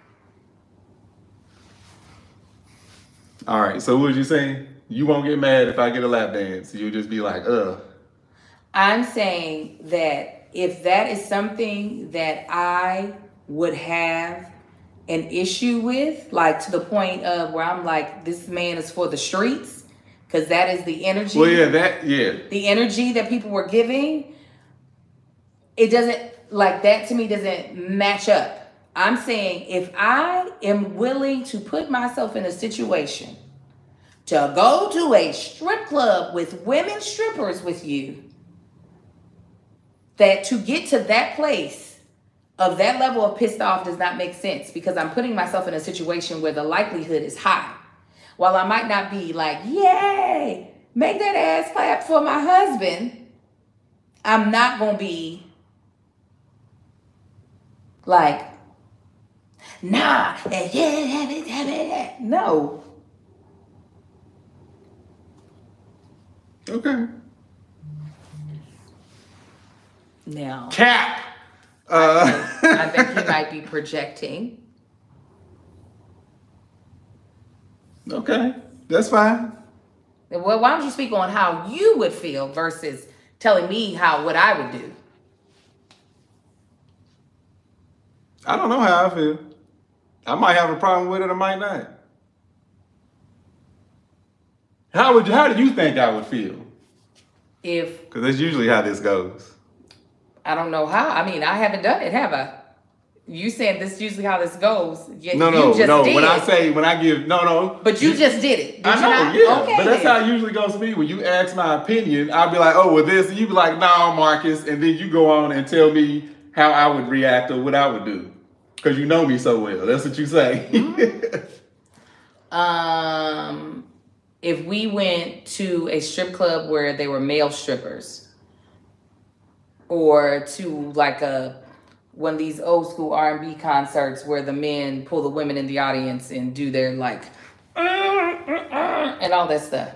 All right, so what was you saying? You won't get mad if I get a lap dance. You'll just be like, ugh. I'm saying that if that is something that I would have an issue with, like to the point of where I'm like, this man is for the streets, because that is the energy. Well, yeah, that, yeah. The energy that people were giving, it doesn't, like that to me doesn't match up. I'm saying if I am willing to put myself in a situation to go to a strip club with women strippers with you, that to get to that place of that level of pissed off does not make sense, because I'm putting myself in a situation where the likelihood is high. While I might not be like, yay, make that ass clap for my husband, I'm not going to be like, nah, no. Okay. Now, Cap. Uh. I think he might be projecting. Okay, that's fine. Well, why don't you speak on how you would feel versus telling me how what I would do? I don't know how I feel. I might have a problem with it, I might not. How would you, how do you think I would feel? If Because that's usually how this goes. I don't know how. I mean, I haven't done it, have I? You saying this is usually how this goes. Yet No, you no, just no. did. When I say, when I give, no, no. But you, you just did it. Did I you know, not? yeah. Okay, but that's then. how it usually goes to me. When you ask my opinion, I'll be like, oh, well, this. And you be like, no, Marcus. And then you go on and tell me how I would react or what I would do. Because you know me so well. That's what you say. Mm-hmm. um, if we went to a strip club where they were male strippers, or to like a one of these old school R and B concerts where the men pull the women in the audience and do their like and all that stuff.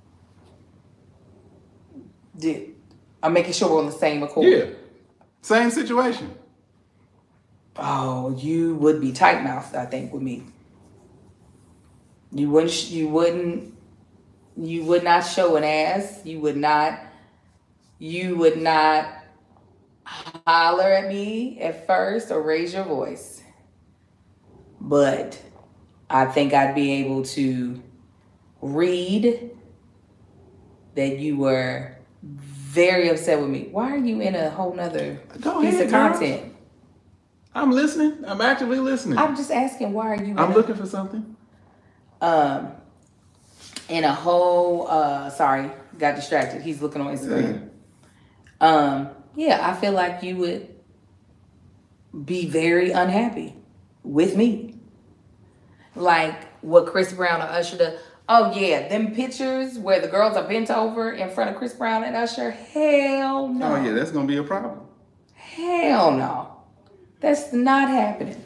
Did I'm making sure we're on the same accord. Yeah. Same situation. Oh, you would be tight mouthed, I think, with me. You wouldn't. You wouldn't. You would not show an ass. You would not. You would not holler at me at first or raise your voice. But I think I'd be able to read that you were very upset with me. Why are you in a whole nother Go piece ahead, of girl. content? I'm listening. I'm actively listening. I'm just asking, why are you in I'm a, looking for something. um in a whole uh sorry, got distracted. He's looking on Instagram. Yeah. Um yeah, I feel like you would be very unhappy with me. Like what Chris Brown or Usher does. Oh yeah, them pictures where the girls are bent over in front of Chris Brown and Usher. Hell no. Oh yeah, that's gonna be a problem. Hell no. That's not happening.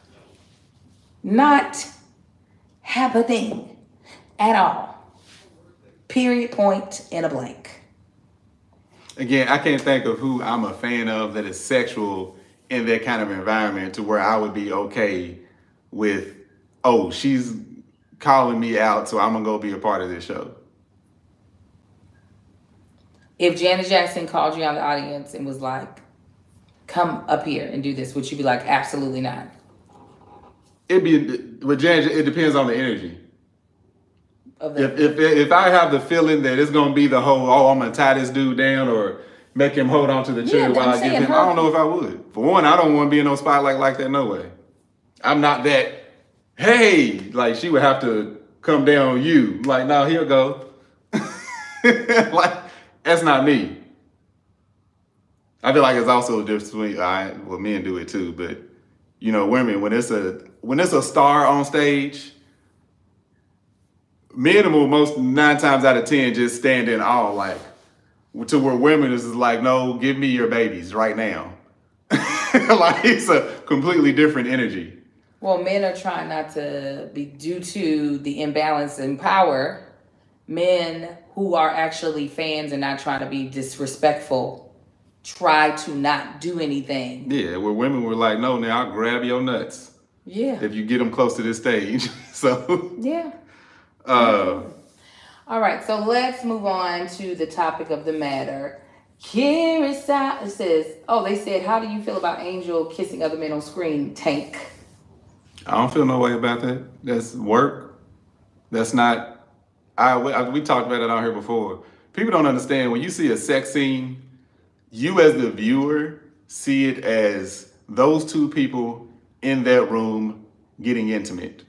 Not happening at all. Period, point, and a blank. Again, I can't think of who I'm a fan of that is sexual in that kind of environment to where I would be okay with, oh, she's calling me out, so I'm gonna go be a part of this show. If Janet Jackson called you out in the audience and was like, come up here and do this, would you be like, absolutely not? It'd be, with Janet, it depends on the energy. Of the, If, if if I have the feeling that it's gonna be the whole, oh, I'm gonna tie this dude down or make him hold on to the chair Yeah, while I'm I give saying him, her- I don't know if I would. For one, I don't want to be in no spotlight like that, no way. I'm not that, hey, like she would have to come down on you. Like, no, he'll go. Like, that's not me. I feel like it's also a difference between, I, well, men do it too, but you know, women, when it's a when it's a star on stage, men will most nine times out of ten just stand in awe, like, to where women is like, no, give me your babies right now. Like, it's a completely different energy. well, men are trying not to be, due to the imbalance in power, men who are actually fans and not trying to be disrespectful try to not do anything. Yeah, where women were like, no, now I'll grab your nuts Yeah. if you get them close to this stage. So, Yeah. uh, All right, so let's move on to the topic of the matter. Kirisa, it says, oh, they said, how do you feel about Angel kissing other men on screen? Tank. I don't feel no way about that. That's work. That's not, I, we, we talked about it out here before. People don't understand when you see a sex scene, you as the viewer see it as those two people in that room getting intimate.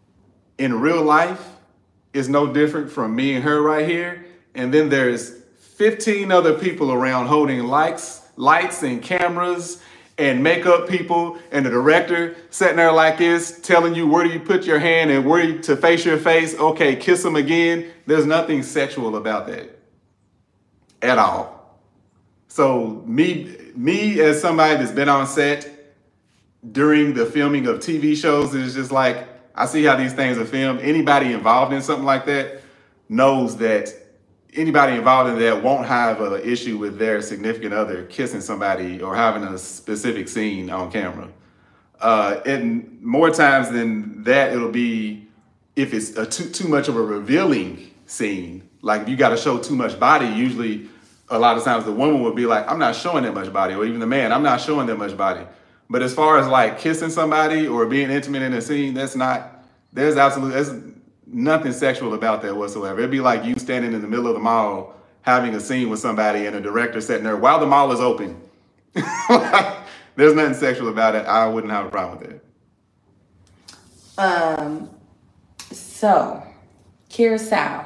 In real life, it's no different from me and her right here. And then there's fifteen other people around holding lights, lights and cameras and makeup people, and the director sitting there like this, telling you where do you put your hand and where to face your face. Okay, kiss them again. There's nothing sexual about that at all. So me, me as somebody that's been on set during the filming of T V shows, is just like, I see how these things are filmed. Anybody involved in something like that knows that anybody involved in that won't have an issue with their significant other kissing somebody or having a specific scene on camera. Uh, and more times than that, it'll be if it's a too, too much of a revealing scene. Like if you got to show too much body, usually a lot of times the woman will be like, I'm not showing that much body, or even the man, I'm not showing that much body. But as far as like kissing somebody or being intimate in a scene, that's not, there's absolutely, there's nothing sexual about that whatsoever. It'd be like you standing in the middle of the mall having a scene with somebody and a director sitting there while the mall is open. There's nothing sexual about it. I wouldn't have a problem with that. Um, so, Curacao.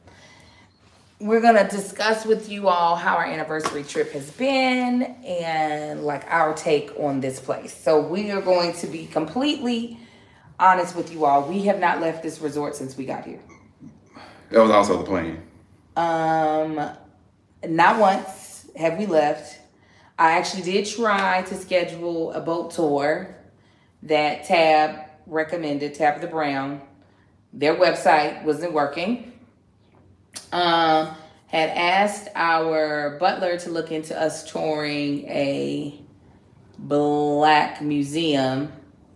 We're going to discuss with you all how our anniversary trip has been and like our take on this place. So we are going to be completely honest with you all. We have not left this resort since we got here. That was also the plan. Um, not once have we left. I actually did try to schedule a boat tour that Tab recommended, Tabitha Brown. Their website wasn't working. Um, had asked our butler to look into us touring a black museum.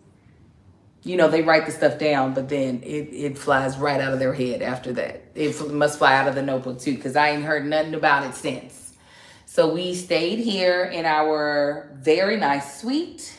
You know, they write the stuff down, but then it, it flies right out of their head after that. It must fly out of the notebook too, because I ain't heard nothing about it since. So we stayed here in our very nice suite.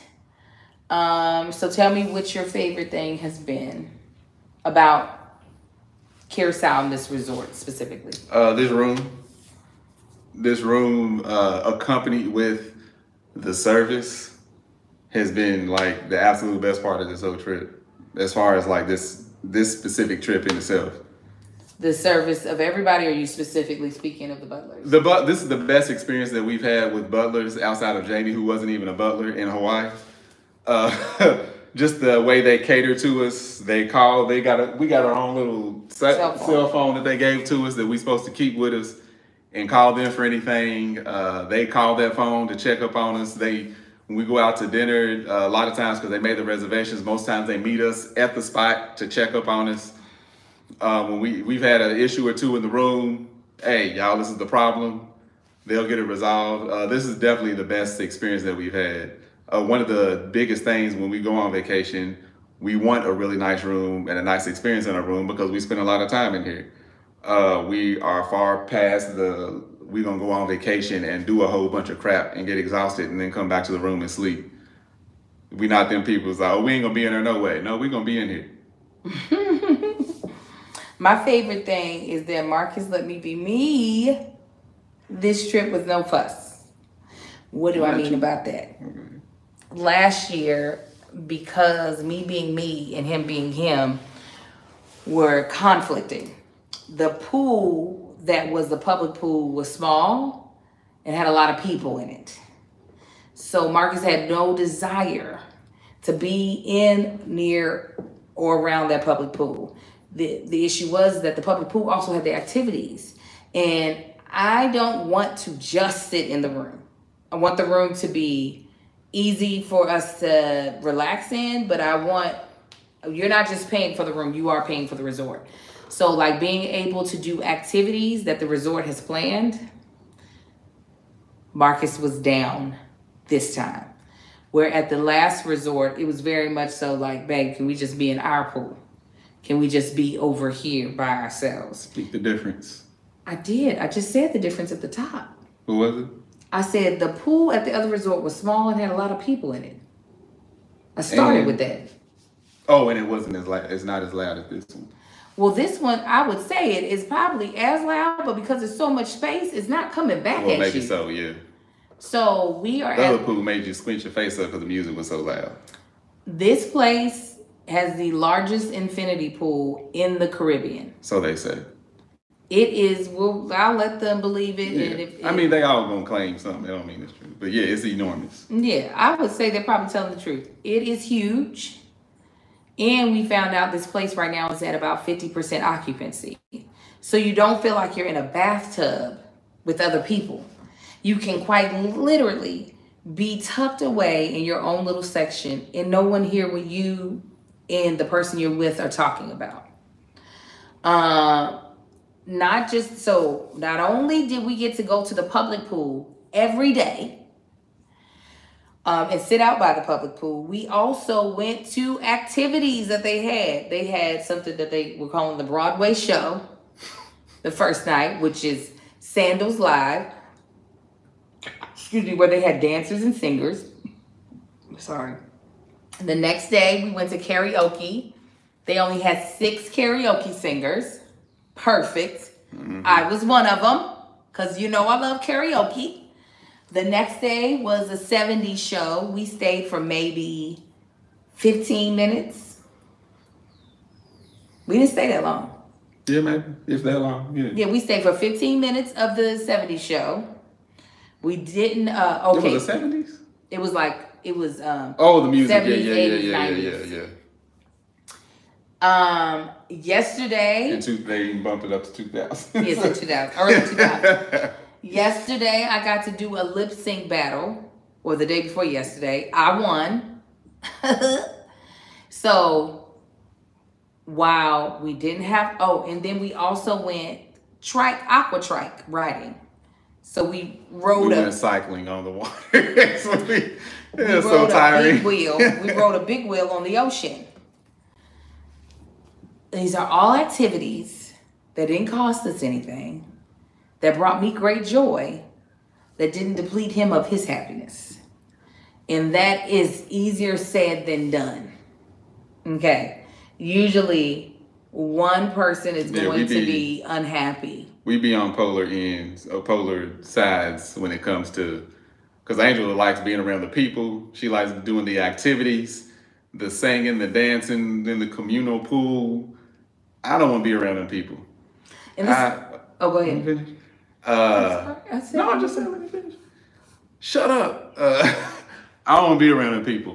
Um, so tell me what your favorite thing has been about Curacao and this resort specifically. Uh, this room. This room uh, accompanied with the service has been like the absolute best part of this whole trip, as far as like this this specific trip in itself. The service of everybody, or are you specifically speaking of the butlers? The but this is the best experience that we've had with butlers outside of Jamie, who wasn't even a butler in Hawaii. Uh, just the way they cater to us. They call. They got a. We got our own little cell phone. cell phone that they gave to us that we supposed to keep with us and call them for anything. Uh, they call that phone to check up on us. They. When we go out to dinner, uh, a lot of times, because they made the reservations, most times they meet us at the spot to check up on us. Uh, when we, we've had an issue or two in the room, hey, y'all, this is the problem. They'll get it resolved. Uh, this is definitely the best experience that we've had. Uh, one of the biggest things when we go on vacation, we want a really nice room and a nice experience in our room because we spend a lot of time in here. Uh, we are far past the, we're gonna go on vacation and do a whole bunch of crap and get exhausted and then come back to the room and sleep. We not them people who's like, oh, we ain't gonna be in there no way. No, we gonna be in here. My favorite thing is that Marcus let me be me this trip with no fuss. What do I mean about that? Okay. Last year, because me being me and him being him were conflicting. The pool that was the public pool was small and had a lot of people in it. So Marcus had no desire to be in, near, or around that public pool. The, the issue was that the public pool also had the activities. And I don't want to just sit in the room. I want the room to be easy for us to relax in, but I want, you're not just paying for the room, you are paying for the resort. So like being able to do activities that the resort has planned, Marcus was down this time. Where at the last resort, it was very much so like, babe, can we just be in our pool? Can we just be over here by ourselves? Speak the difference. I did. I just said the difference at the top. What was it? I said the pool at the other resort was small and had a lot of people in it. I started and, with that. Oh, and it wasn't as loud. It's not as loud as this one. Well, this one, I would say it is probably as loud, but because there's so much space, it's not coming back well, at maybe you. so, yeah. So we are the at... other pool made you squint your face up because the music was so loud. This place has the largest infinity pool in the Caribbean. So they say. It is. Well, I'll let them believe it. Yeah. And if, I mean, they all gonna claim something. They don't mean it's true. But yeah, it's enormous. Yeah, I would say they're probably telling the truth. It is huge. And we found out this place right now is at about fifty percent occupancy. So you don't feel like you're in a bathtub with other people. You can quite literally be tucked away in your own little section and no one hear what you and the person you're with are talking about. Uh, not just, so not only did we get to go to the public pool every day um, and sit out by the public pool, we also went to activities that they had. They had something that they were calling the Broadway show the first night, which is Sandals Live. Excuse me, where they had dancers and singers. Sorry. The next day, we went to karaoke. They only had six karaoke singers. Perfect. Mm-hmm. I was one of them, because you know I love karaoke. The next day was a seventies show. We stayed for maybe fifteen minutes. We didn't stay that long. Yeah, maybe. If that long. Yeah, yeah we stayed for fifteen minutes of the seventies show. We didn't, uh, okay. It was the seventies? It was like, it was, um. Oh, the music. seventies, yeah, yeah, eighties, yeah, yeah, nineties. yeah, yeah, Um, yesterday. And two, they even bumped it up to two thousand. Yes, in two thousand, early two thousand. Yesterday, I got to do a lip sync battle, or the day before yesterday. I won. So, while we didn't have, oh, and then we also went trike, aqua trike riding. So we rode we a went cycling on the water. so we, it we was rode so tiring. a big wheel. We rode a big wheel on the ocean. These are all activities that didn't cost us anything, that brought me great joy, that didn't deplete him of his happiness. And that is easier said than done. Okay. Usually one person is Yeah, going we to be- be unhappy. We be on polar ends or polar sides when it comes to, because Angela likes being around the people. She likes doing the activities, the singing, the dancing in the communal pool. I don't want to be around them people. And this, I, oh, go Let me ahead. finish. Uh, Sorry, I said- no, I just said let me finish. Shut up. Uh, I don't want to be around them people.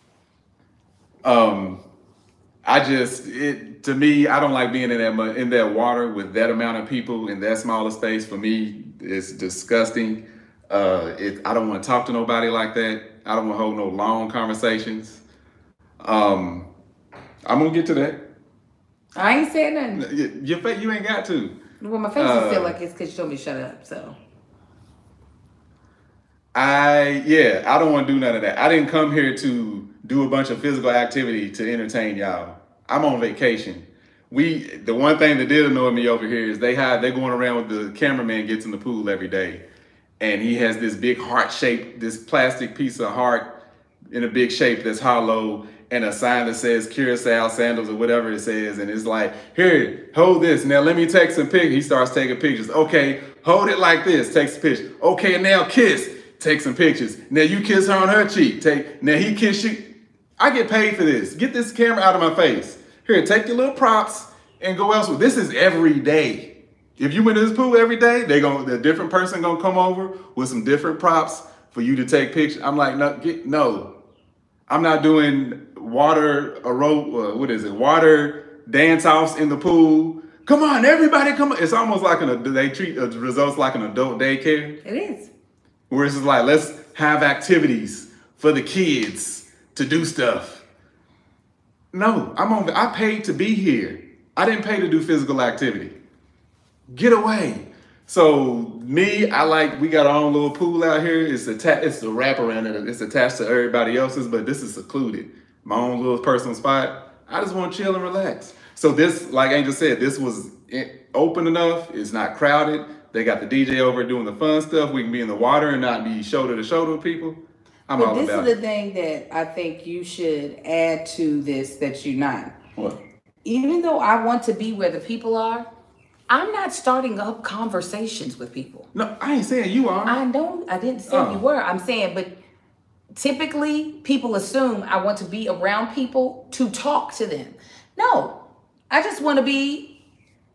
Um, I just it to me, I don't like being in that mu- in that water with that amount of people in that smaller space. For me, it's disgusting. Uh, it, I don't want to talk to nobody like that. I don't want to hold no long conversations. Um, I'm gonna get to that. I ain't saying nothing. You, your fa- you ain't got to. Well, my face Uh, is feel like it's because you told me to shut up, so. I, yeah, I don't want to do none of that. I didn't come here to do a bunch of physical activity to entertain y'all. I'm on vacation. We, the one thing that did annoy me over here is they have, they're going around with the cameraman gets in the pool every day. And he has this big heart shape, this plastic piece of heart in a big shape that's hollow, and a sign that says Curacao Sandals or whatever it says. And it's like, here, hold this. Now let me take some pictures. He starts taking pictures. Okay, hold it like this. Takes a picture. Okay, now kiss. Take some pictures. Now you kiss her on her cheek. Take. Now he kiss you. I get paid for this. Get this camera out of my face. Here, take your little props and go elsewhere. This is every day. If you went to this pool every day, they gonna a different person gonna come over with some different props for you to take pictures. I'm like, no, get, no. I'm not doing water, a uh, what is it? Water dance offs in the pool. Come on, everybody, come on. It's almost like an, they treat the results like an adult daycare. It is. Where it's just like, let's have activities for the kids to do stuff. No, I'm on, I paid to be here. I didn't pay to do physical activity. Get away. So me, I like, we got our own little pool out here. It's attached, it's a wrap around it. It's attached to everybody else's, but this is secluded. My own little personal spot. I just want to chill and relax. So this, like Angel said, this was open enough. It's not crowded. They got the D J over doing the fun stuff. We can be in the water and not be shoulder to shoulder with people. I'm But all this about is it. the thing that I think you should add to this that you're not. What? Even though I want to be where the people are, I'm not starting up conversations with people. No, I ain't saying you are. I don't, I didn't say Oh. you were. I'm saying, but typically people assume I want to be around people to talk to them. No, I just want to be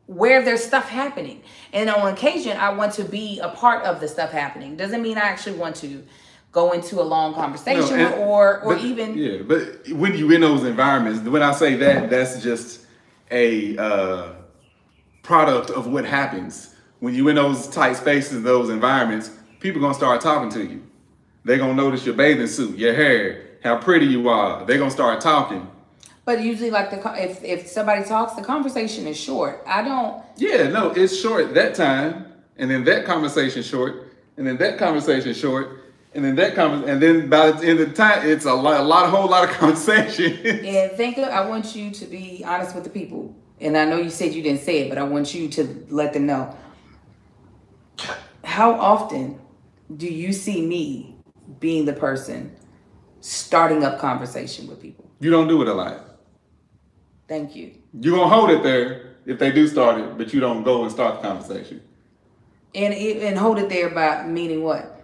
where there's stuff happening. And on occasion, I want to be a part of the stuff happening. Doesn't mean I actually want to go into a long conversation no, and, or or but, even... Yeah, but when you're in those environments, when I say that, that's just a uh, product of what happens. When you're in those tight spaces, those environments, people going to start talking to you. They're going to notice your bathing suit, your hair, how pretty you are. They're going to start talking. But usually, like, the if if somebody talks, the conversation is short. I don't... Yeah, no, it's short that time, and then that conversation short, and then that conversation short, and then that conversation, and then by the end of the time, it's a lot, a lot, a whole lot of conversation. And think of, I want you to be honest with the people. And I know you said you didn't say it, but I want you to let them know. How often do you see me being the person starting up conversation with people? You don't do it a lot. Thank you. You're going to hold it there if they do start it, but you don't go and start the conversation. And and hold it there by meaning what?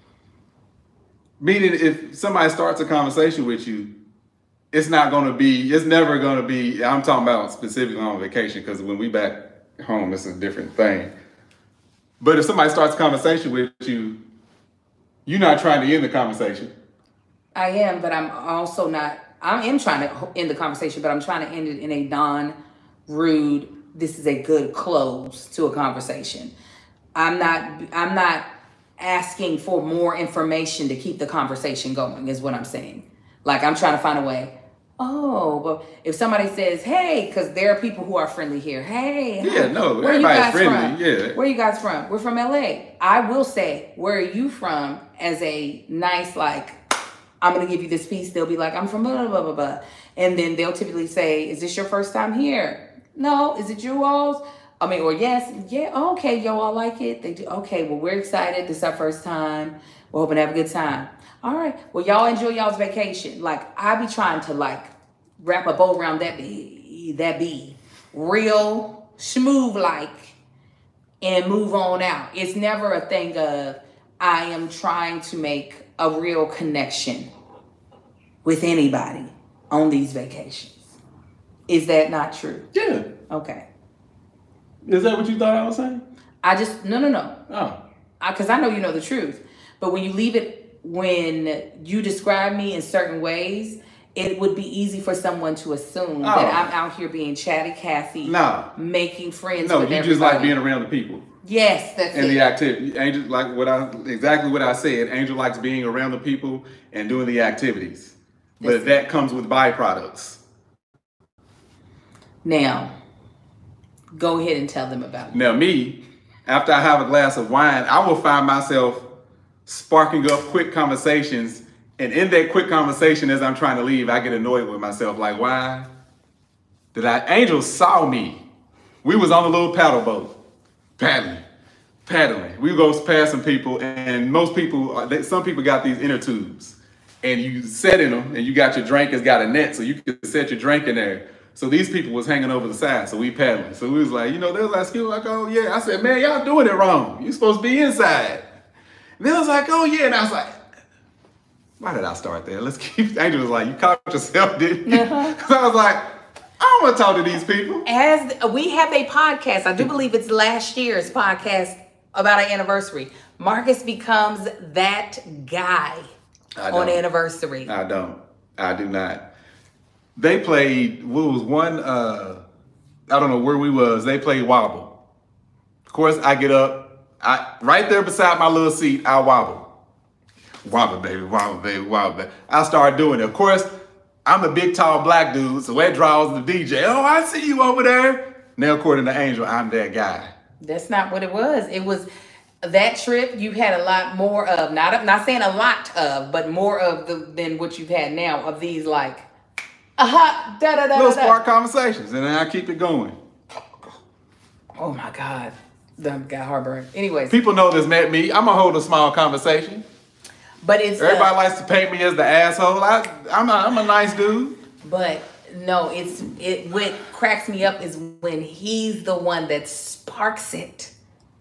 Meaning if somebody starts a conversation with you, it's not going to be, it's never going to be, I'm talking about specifically on vacation, because when we back home, it's a different thing. But if somebody starts a conversation with you, you're not trying to end the conversation. I am, but I'm also not, I am trying to end the conversation, but I'm trying to end it in a non-rude, this is a good close to a conversation. I'm not, I'm not asking for more information to keep the conversation going, is what I'm saying. Like, I'm trying to find a way. Oh, but if somebody says, hey, because there are people who are friendly here. Hey, yeah, no, where are you guys friendly, from? Yeah. Where are you guys from? We're from L A. I will say, where are you from? As a nice, like, I'm going to give you this piece. They'll be like, I'm from blah, blah, blah, blah. And then they'll typically say, is this your first time here? No. Is it you all's? I mean, or yes. Yeah. Okay. Yo, all like it. They do. Okay. Well, we're excited. This is our first time. We're hoping to have a good time. All right. Well, y'all enjoy y'all's vacation. Like, I be trying to, like, wrap a bow around that be, that be real smooth like and move on out. It's never a thing of I am trying to make a real connection with anybody on these vacations. Is that not true? Yeah. Okay. Is that what you thought I was saying? I just, no, no, no. Oh. Because I, I know you know the truth. But when you leave it, when you describe me in certain ways, it would be easy for someone to assume oh. that I'm out here being chatty Cathy, no. making friends no, with everybody. No, you just like being around the people. Yes, that's and it. And the activity. Angel, like what I, exactly what I said, Angel likes being around the people and doing the activities. That's but that it. comes with byproducts. Now, go ahead and tell them about it. Now me, after I have a glass of wine, I will find myself sparking up quick conversations. And in that quick conversation, as I'm trying to leave, I get annoyed with myself. Like, why did I? Angel saw me. We was on a little paddle boat, paddling, paddling. We go past some people, and most people, some people got these inner tubes. And you set in them, and you got your drink, it's got a net, so you can set your drink in there. So these people was hanging over the side, so we paddling. So we was like, you know, they was like, excuse me, like, oh yeah. I said, man, y'all doing it wrong. You supposed to be inside. And they was like, oh yeah. And I was like, why did I start there? Let's keep, Angel was like, you caught yourself, didn't you? Uh-huh. Because I was like, I don't want to talk to these people. As we have a podcast, I do believe it's last year's podcast about our anniversary. Marcus becomes that guy on anniversary. I don't. I do not. They played, what was one, uh, I don't know where we was, they played wobble. Of course, I get up, I right there beside my little seat, I wobble. Wobble, baby, wobble, baby, wobble, baby. I started doing it. Of course, I'm a big, tall, black dude, so that draws the D J. Oh, I see you over there. Now, according to Angel, I'm that guy. That's not what it was. It was that trip you had a lot more of, not not saying a lot of, but more of the than what you've had now, of these like, aha, da da da Little da. spark conversations, and then I keep it going. Oh my God. That got heartburn. Anyways. People know this met me. I'm going to hold a small conversation. But it's everybody uh, likes to paint me as the asshole. I, I'm a, I'm a nice dude. But no, it's it. What cracks me up is when he's the one that sparks it.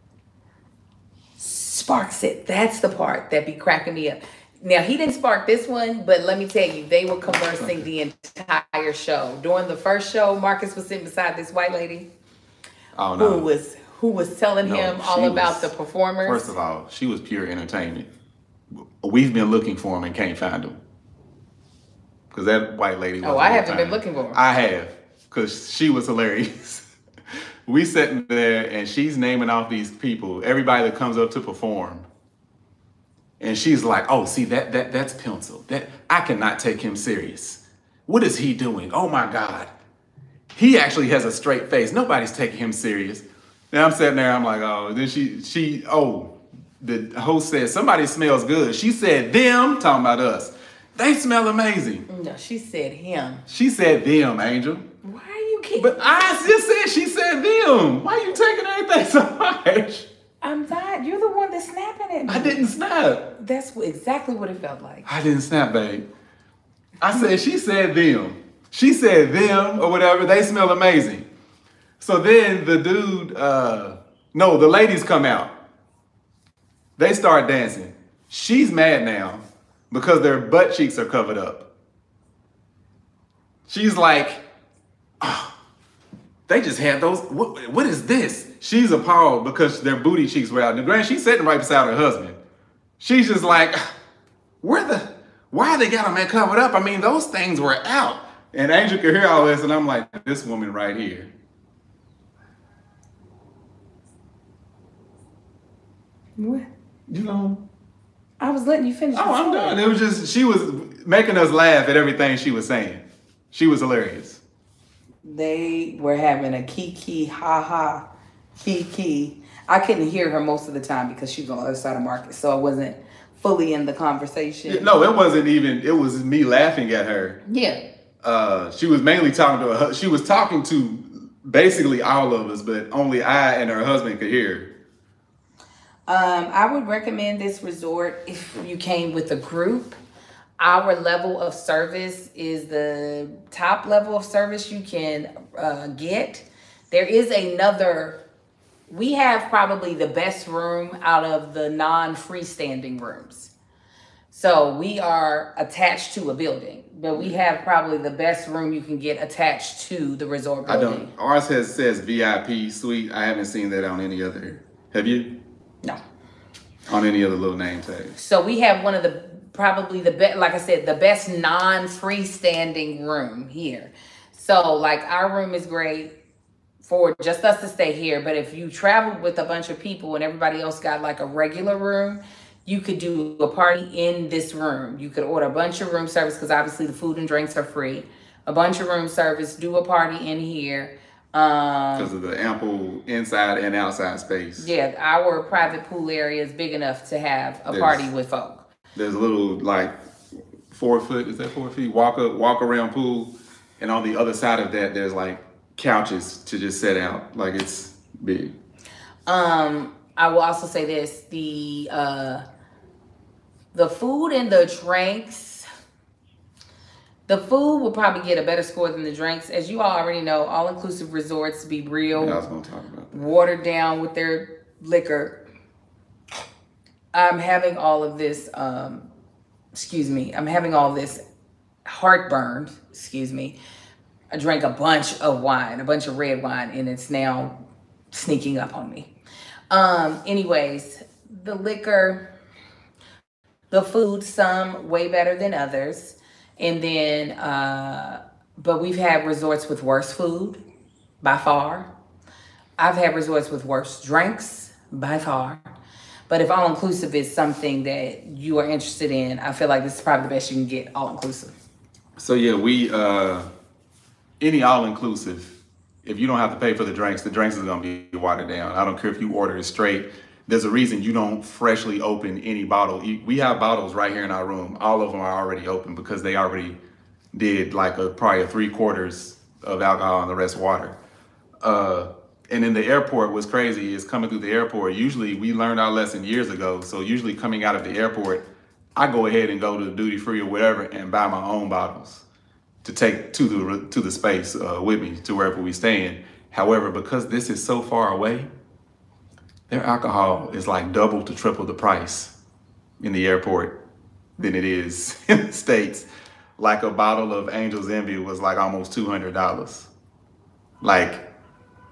Sparks it. That's the part that be cracking me up. Now he didn't spark this one, but let me tell you, they were conversing the entire show. During the first show, Marcus was sitting beside this white lady. Oh, no. who was who was telling No, him she all about was- the performers? First of all, she was pure entertainment. We've been looking for him and can't find him. Because that white lady was Oh, I haven't been looking for him. I have, because she was hilarious. We sitting there and she's naming off these people, everybody that comes up to perform. And she's like, oh, see, that that that's Pencil. That I cannot take him serious. What is he doing? Oh my God. He actually has a straight face. Nobody's taking him serious. And I'm sitting there, I'm like, oh, then she, she, oh, the host said, somebody smells good. She said, them, talking about us. They smell amazing. No, she said him. She said them, Angel. Why are you keep? But I just said she said them. Why are you taking everything so much? I'm not. You're the one that's snapping at me. I didn't snap. That's what, exactly what it felt like. I didn't snap, babe. I said, she said them. She said them or whatever. They smell amazing. So then the dude, uh, no, the ladies come out. They start dancing. She's mad now because their butt cheeks are covered up. She's like, oh, they just had those. What, what is this? She's appalled because their booty cheeks were out. And granted, she's sitting right beside her husband. She's just like, where the, why they got them that covered up? I mean, those things were out. And Angel could hear all this, and I'm like, this woman right here. What? You know? I was letting you finish. Oh, the I'm story. done. It was just, she was making us laugh at everything she was saying. She was hilarious. They were having a kiki, ha ha, kiki. I couldn't hear her most of the time because she was on the other side of Market, so I wasn't fully in the conversation. No, it wasn't even, it was me laughing at her. Yeah. Uh, she was mainly talking to her, she was talking to basically all of us, but only I and her husband could hear. Um, I would recommend this resort if you came with a group. Our level of service is the top level of service you can uh, get. There is another, we have probably the best room out of the non-freestanding rooms. So we are attached to a building, but we have probably the best room you can get attached to the resort I building. don't, ours has, says V I P suite. I haven't seen that on any other, have you? No. On any other little name tags. So we have one of the, probably the best, like I said, the best non-freestanding room here. So like our room is great for just us to stay here. But if you traveled with a bunch of people and everybody else got like a regular room, you could do a party in this room. You could order a bunch of room service because obviously the food and drinks are free. A bunch of room service, do a party in here. Um, Because of the ample inside and outside space. yeah, our private pool area is big enough to have a There's- party with folk. There's a little like four foot, is that four feet? Walk up, walk around pool. And on the other side of that, there's like couches to just sit out. Like it's big. Um, I will also say this, the uh, the food and the drinks, the food will probably get a better score than the drinks. As you all already know, all-inclusive resorts be real Yeah, I was gonna talk about that. watered down with their liquor. I'm having all of this, um, excuse me, I'm having all this heartburn, excuse me. I drank a bunch of wine, a bunch of red wine, and it's now sneaking up on me. Um, anyways, the liquor, the food, some way better than others. And then, uh, but we've had resorts with worse food by far. I've had resorts with worse drinks by far. But if all-inclusive is something that you are interested in, I feel like this is probably the best you can get all-inclusive. So yeah, we, uh, any all-inclusive, if you don't have to pay for the drinks, the drinks is gonna be watered down. I don't care if you order it straight. There's a reason you don't freshly open any bottle. You- We have bottles right here in our room. All of them are already open because they already did like a probably a three quarters of alcohol and the rest water. Uh, and in the airport, what's crazy is coming through the airport. Usually we learned our lesson years ago. So usually coming out of the airport, I go ahead and go to the duty free or whatever and buy my own bottles to take to the to the space uh, with me to wherever we staying. However, because this is so far away, their alcohol is like double to triple the price in the airport than it is in the States. Like a bottle of Angel's Envy was like almost two hundred dollars. Like,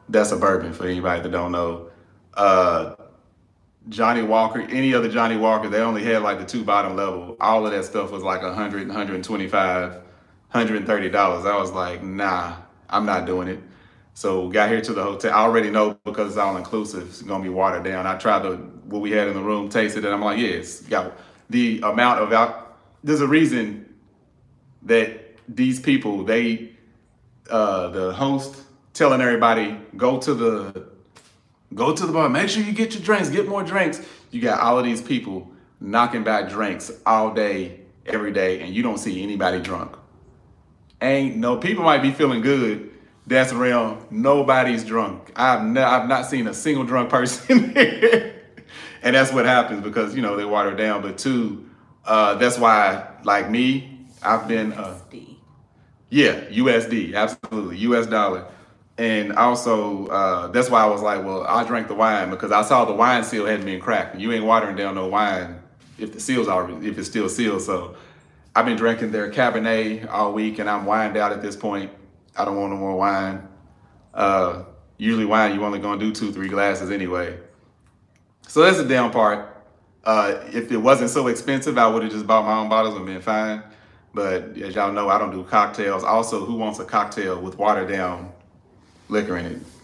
That's a bourbon for anybody that don't know. Uh, Johnny Walker, any other Johnny Walker, they only had like the two bottom level. All of that stuff was like one hundred, one twenty-five, one hundred thirty dollars. I was like, nah, I'm not doing it. So got here to the hotel. I already know because it's all inclusive. It's gonna be watered down. I tried to what we had in the room, tasted it. I'm like, yeah, it's got the amount of al- There's a reason that these people, they, uh, the host, telling everybody go to the go to the bar. Make sure you get your drinks. Get more drinks. You got all of these people knocking back drinks all day, every day, and you don't see anybody drunk. Ain't no people might be feeling good. That's real. Nobody's drunk. I've ne- I've not seen a single drunk person here. And that's what happens because, you know, they water it down. But two, uh, that's why, like me, I've been, uh, yeah, U S D, absolutely, U S dollar. And also, uh, that's why I was like, well, I drank the wine because I saw the wine seal hadn't been cracked. You ain't watering down no wine if the seal's already, if it's still sealed. So I've been drinking their Cabernet all week and I'm wined out at this point. I don't want no more wine. Uh, usually wine, you only gonna do two, three glasses anyway. So that's the down part. Uh, if it wasn't so expensive, I would have just bought my own bottles and been fine. But as y'all know, I don't do cocktails. Also, who wants a cocktail with watered down liquor in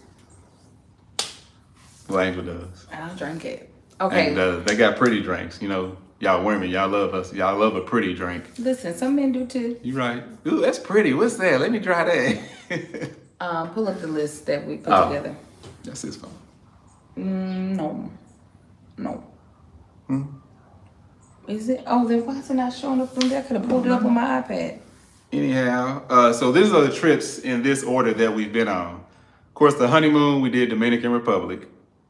it? Well, Angel does. I'll drink it. Okay. And uh, they got pretty drinks. You know, y'all women, y'all love us. Y'all love a pretty drink. Listen, some men do too. You right. Ooh, that's pretty. What's that? Let me try that. um, pull up the list that we put oh, together. That's his phone. Mm, no. No. Hmm? Is it? Oh, then why is it not showing up from there? I could have pulled it up on my iPad. Anyhow, uh, so these are the trips in this order that we've been on. Of course, the honeymoon, we did Dominican Republic.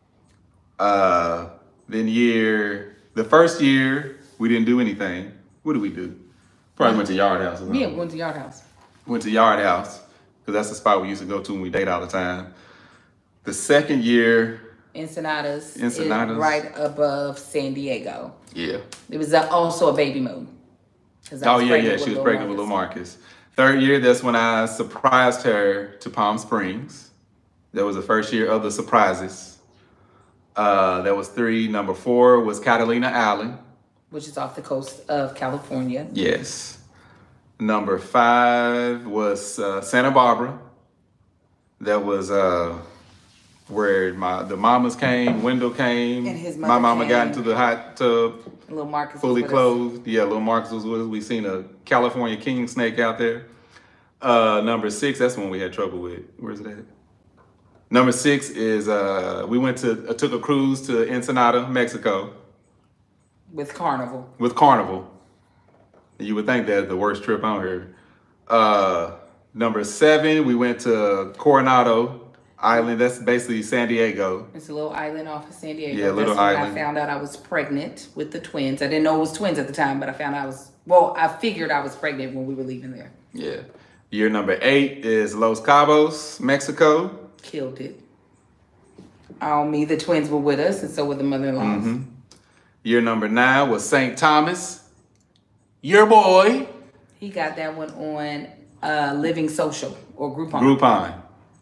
Uh, then year, the first year, we didn't do anything. What did we do? Probably went to Yard House. Or Yeah, we went to Yard House. Went to Yard House, because that's the spot we used to go to when we date all the time. The second year... Ensenadas, Ensenadas. Is right above San Diego. Yeah. It was uh, also a baby moon. Oh, yeah, yeah, she was pregnant with little Marcus. Third year, that's when I surprised her to Palm Springs. That was the first year of the surprises. Uh, that was three. Number four was Catalina Island. Which is off the coast of California. Yes. Number five was uh, Santa Barbara. That was uh, where my the mamas came, Wendell came. And his mother My mama came. got into the hot tub. Little Marcus Fully was with clothed. us. Yeah, little Marcus was with us. We seen a California king snake out there. Uh, number six, that's when we had trouble with. Where's it at? Number six is uh, we went to, uh, took a cruise to Ensenada, Mexico. With Carnival. With Carnival. You would think that's the worst trip on here. Uh, number seven, we went to Coronado Island. That's basically San Diego. It's a little island off of San Diego. Yeah, little That's when island. I found out I was pregnant with the twins. I didn't know it was twins at the time, but I found out I was, well, I figured I was pregnant when we were leaving there. Yeah. Year number eight is Los Cabos, Mexico. Killed it. Um, me, the twins were with us, and so were the mother-in-laws. Mm-hmm. Year number nine was Saint Thomas. Your boy. He got that one on uh, Living Social or Groupon. Groupon.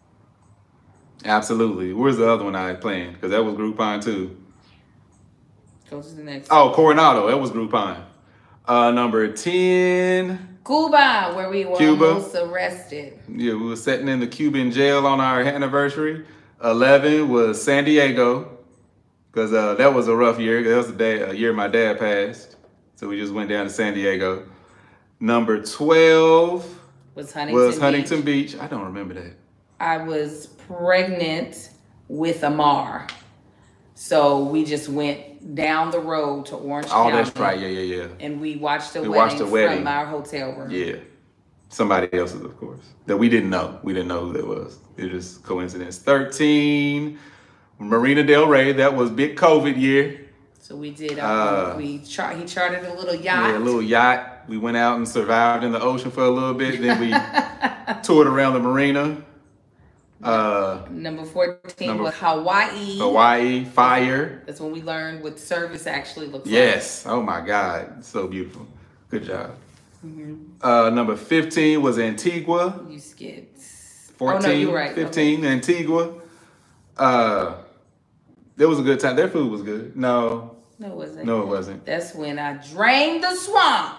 Absolutely. Where's the other one I had planned? Because that was Groupon too. Go to the next. Oh, Coronado. That was Groupon. Uh, number ten. Cuba, where we were Cuba. almost arrested. Yeah, we were sitting in the Cuban jail on our anniversary. eleven was San Diego. Because uh, that was a rough year. That was the day, a year my dad passed. So we just went down to San Diego. Number twelve Was Huntington was Huntington Beach. Beach. I don't remember that. I was pregnant with Amar. So we just went down the road to Orange Oh, County. that's right. Yeah, yeah, yeah. And we watched a We wedding, watched a wedding. from our hotel room. Yeah. Somebody else's, of course. That we didn't know. We didn't know who that was. It was just coincidence. thirteen, Marina Del Rey. That was big COVID year. So we did, uh, Uh, we char- he chartered a little yacht. Yeah, a little yacht. We went out and survived in the ocean for a little bit. Then we toured around the marina. Uh, Number fourteen Number- was Hawaii. Hawaii, fire. That's when we learned what service actually looks like. Yes. Oh my God. So beautiful. Good job. Mm-hmm. Uh, number fifteen was Antigua. You skipped. fourteen, Oh, no, you were right. fifteen, Antigua. Uh, there was a good time. Their food was good. No. No, it wasn't. No, it wasn't. That's when I drained the swamp.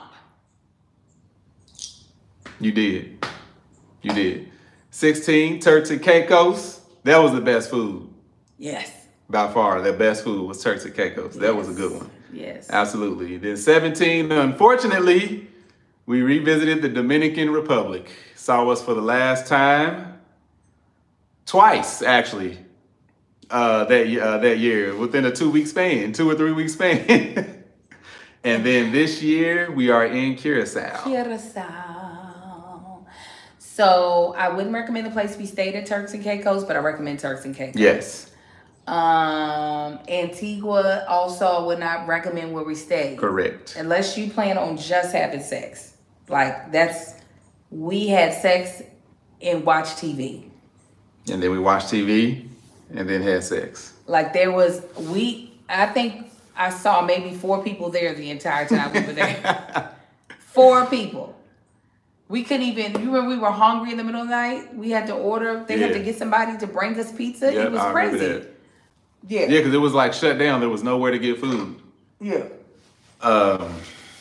You did. You did. sixteen, Turks and Caicos. That was the best food. Yes. By far, the best food was Turks and Caicos. That yes. was a good one. Yes. Absolutely. Then seventeen, unfortunately, we revisited the Dominican Republic. Saw us for the last time. Twice, actually, uh, that, uh, that year, within a two-week span, two or three-week span. And then this year, we are in Curacao. Curacao. So I wouldn't recommend the place we stayed at, Turks and Caicos, but I recommend Turks and Caicos. Yes. Um, Antigua, also I would not recommend where we stayed. Correct. Unless you plan on just having sex. Like, that's, we had sex and watched T V. And then we watched T V and then had sex. Like, there was, we, I think I saw maybe four people there the entire time we were there. Four people. We couldn't even, you remember we were hungry in the middle of the night? We had to order, they yeah. had to get somebody to bring us pizza. Yep, it was I crazy. remember that. Yeah. Yeah, because it was like shut down. There was nowhere to get food. Yeah. Um.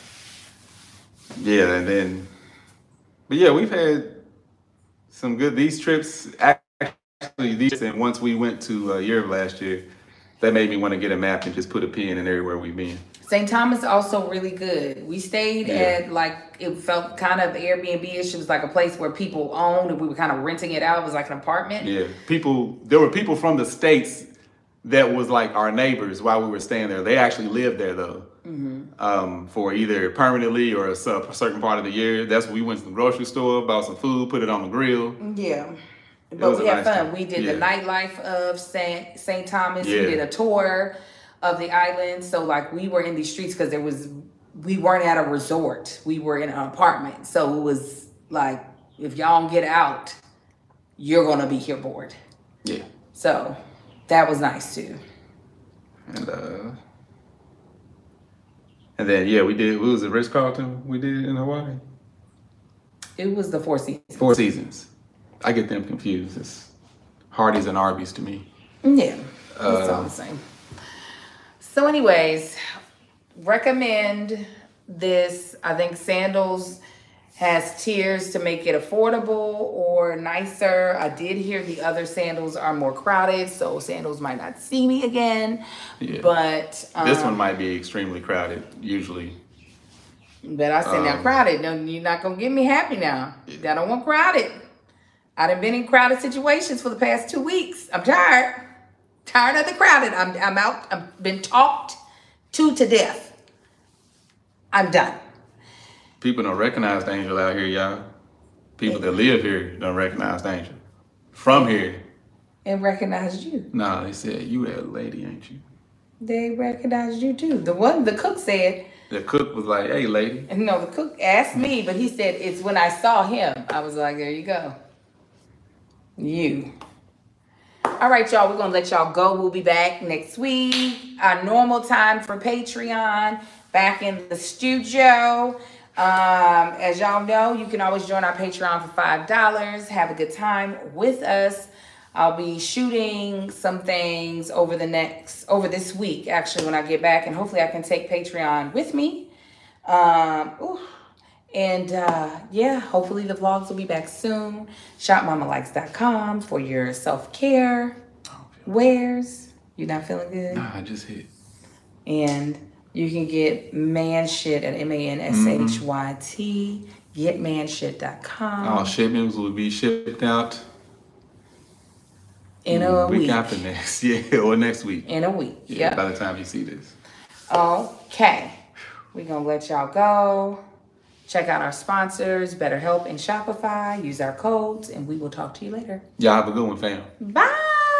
Yeah, and then, but yeah, we've had some good, these trips, actually these, and once we went to uh, Europe last year, that made me want to get a map and just put a pin in everywhere we've been. Saint Thomas also really good. We stayed Yeah. at, like, it felt kind of Airbnb-ish. It was like a place where people owned and we were kind of renting it out. It was like an apartment. Yeah, people, there were people from the States that was like our neighbors while we were staying there. They actually lived there though, mm-hmm. um, for either permanently or a, sub, a certain part of the year. That's when we went to the grocery store, bought some food, put it on the grill. Yeah. It But we had nice fun. time. We did yeah. the nightlife of Saint Saint Thomas. Yeah. We did a tour of the island. So, like, we were in these streets because there was, we weren't at a resort. We were in an apartment. So it was like, if y'all don't get out, you're going to be here bored. Yeah. So that was nice too. And uh, and then yeah, we did. What was it, Ritz Carlton? We did in Hawaii. It was the Four Seasons. Four Seasons. I get them confused. It's Hardee's and Arby's to me. Yeah, it's Uh, all the same. So, anyways, recommend this. I think Sandals has tiers to make it affordable or nicer. I did hear the other Sandals are more crowded, so Sandals might not see me again. Yeah. But um, This one might be extremely crowded. Usually. But I said now Um, crowded. No, you're not gonna get me happy now. I don't want crowded. I done been in crowded situations for the past two weeks. I'm tired. Tired of the crowded. I'm I'm out. I've been talked to to death. I'm done. People don't recognize the angel out here, y'all. People that live here don't recognize the angel. From here. And recognized you. Nah, they said, you that lady, ain't you? They recognized you too. The one, the cook said, The cook was like, hey, lady. and no, the cook asked me, but he said, it's when I saw him. I was like, there you go. You. All right, y'all, we're going to let y'all go. We'll be back next week. Our normal time for Patreon, back in the studio. Um, as y'all know, you can always join our Patreon for five dollars. Have a good time with us. I'll be shooting some things over the next, over this week, actually, when I get back. And hopefully I can take Patreon with me. Um, ooh. And uh, yeah, hopefully the vlogs will be back soon. shop mama likes dot com for your self-care wares. You not feeling good? Nah, I just hit. And you can get man shit at M A N S H Y T. get man shit dot com. All shipments will be shipped out in a week week. after next. Yeah, or next week. In a week. Yeah, Yep. by the time you see this. Okay. We're going to let y'all go. Check out our sponsors, BetterHelp and Shopify. Use our codes, and we will talk to you later. Y'all have a good one, fam. Bye.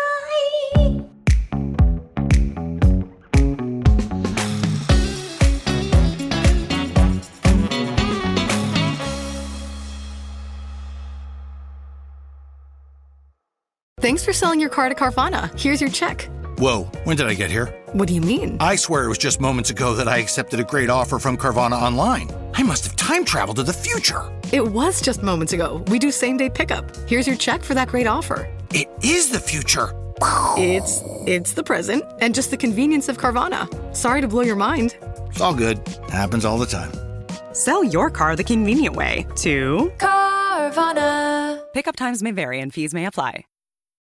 Thanks for selling your car to Carvana. Here's your check. Whoa, when did I get here? What do you mean? I swear it was just moments ago that I accepted a great offer from Carvana online. I must have time traveled to the future. It was just moments ago. We do same-day pickup. Here's your check for that great offer. It is the future. It's it's the present and just the convenience of Carvana. Sorry to blow your mind. It's all good. Happens all the time. Sell your car the convenient way to Carvana. Pickup times may vary and fees may apply.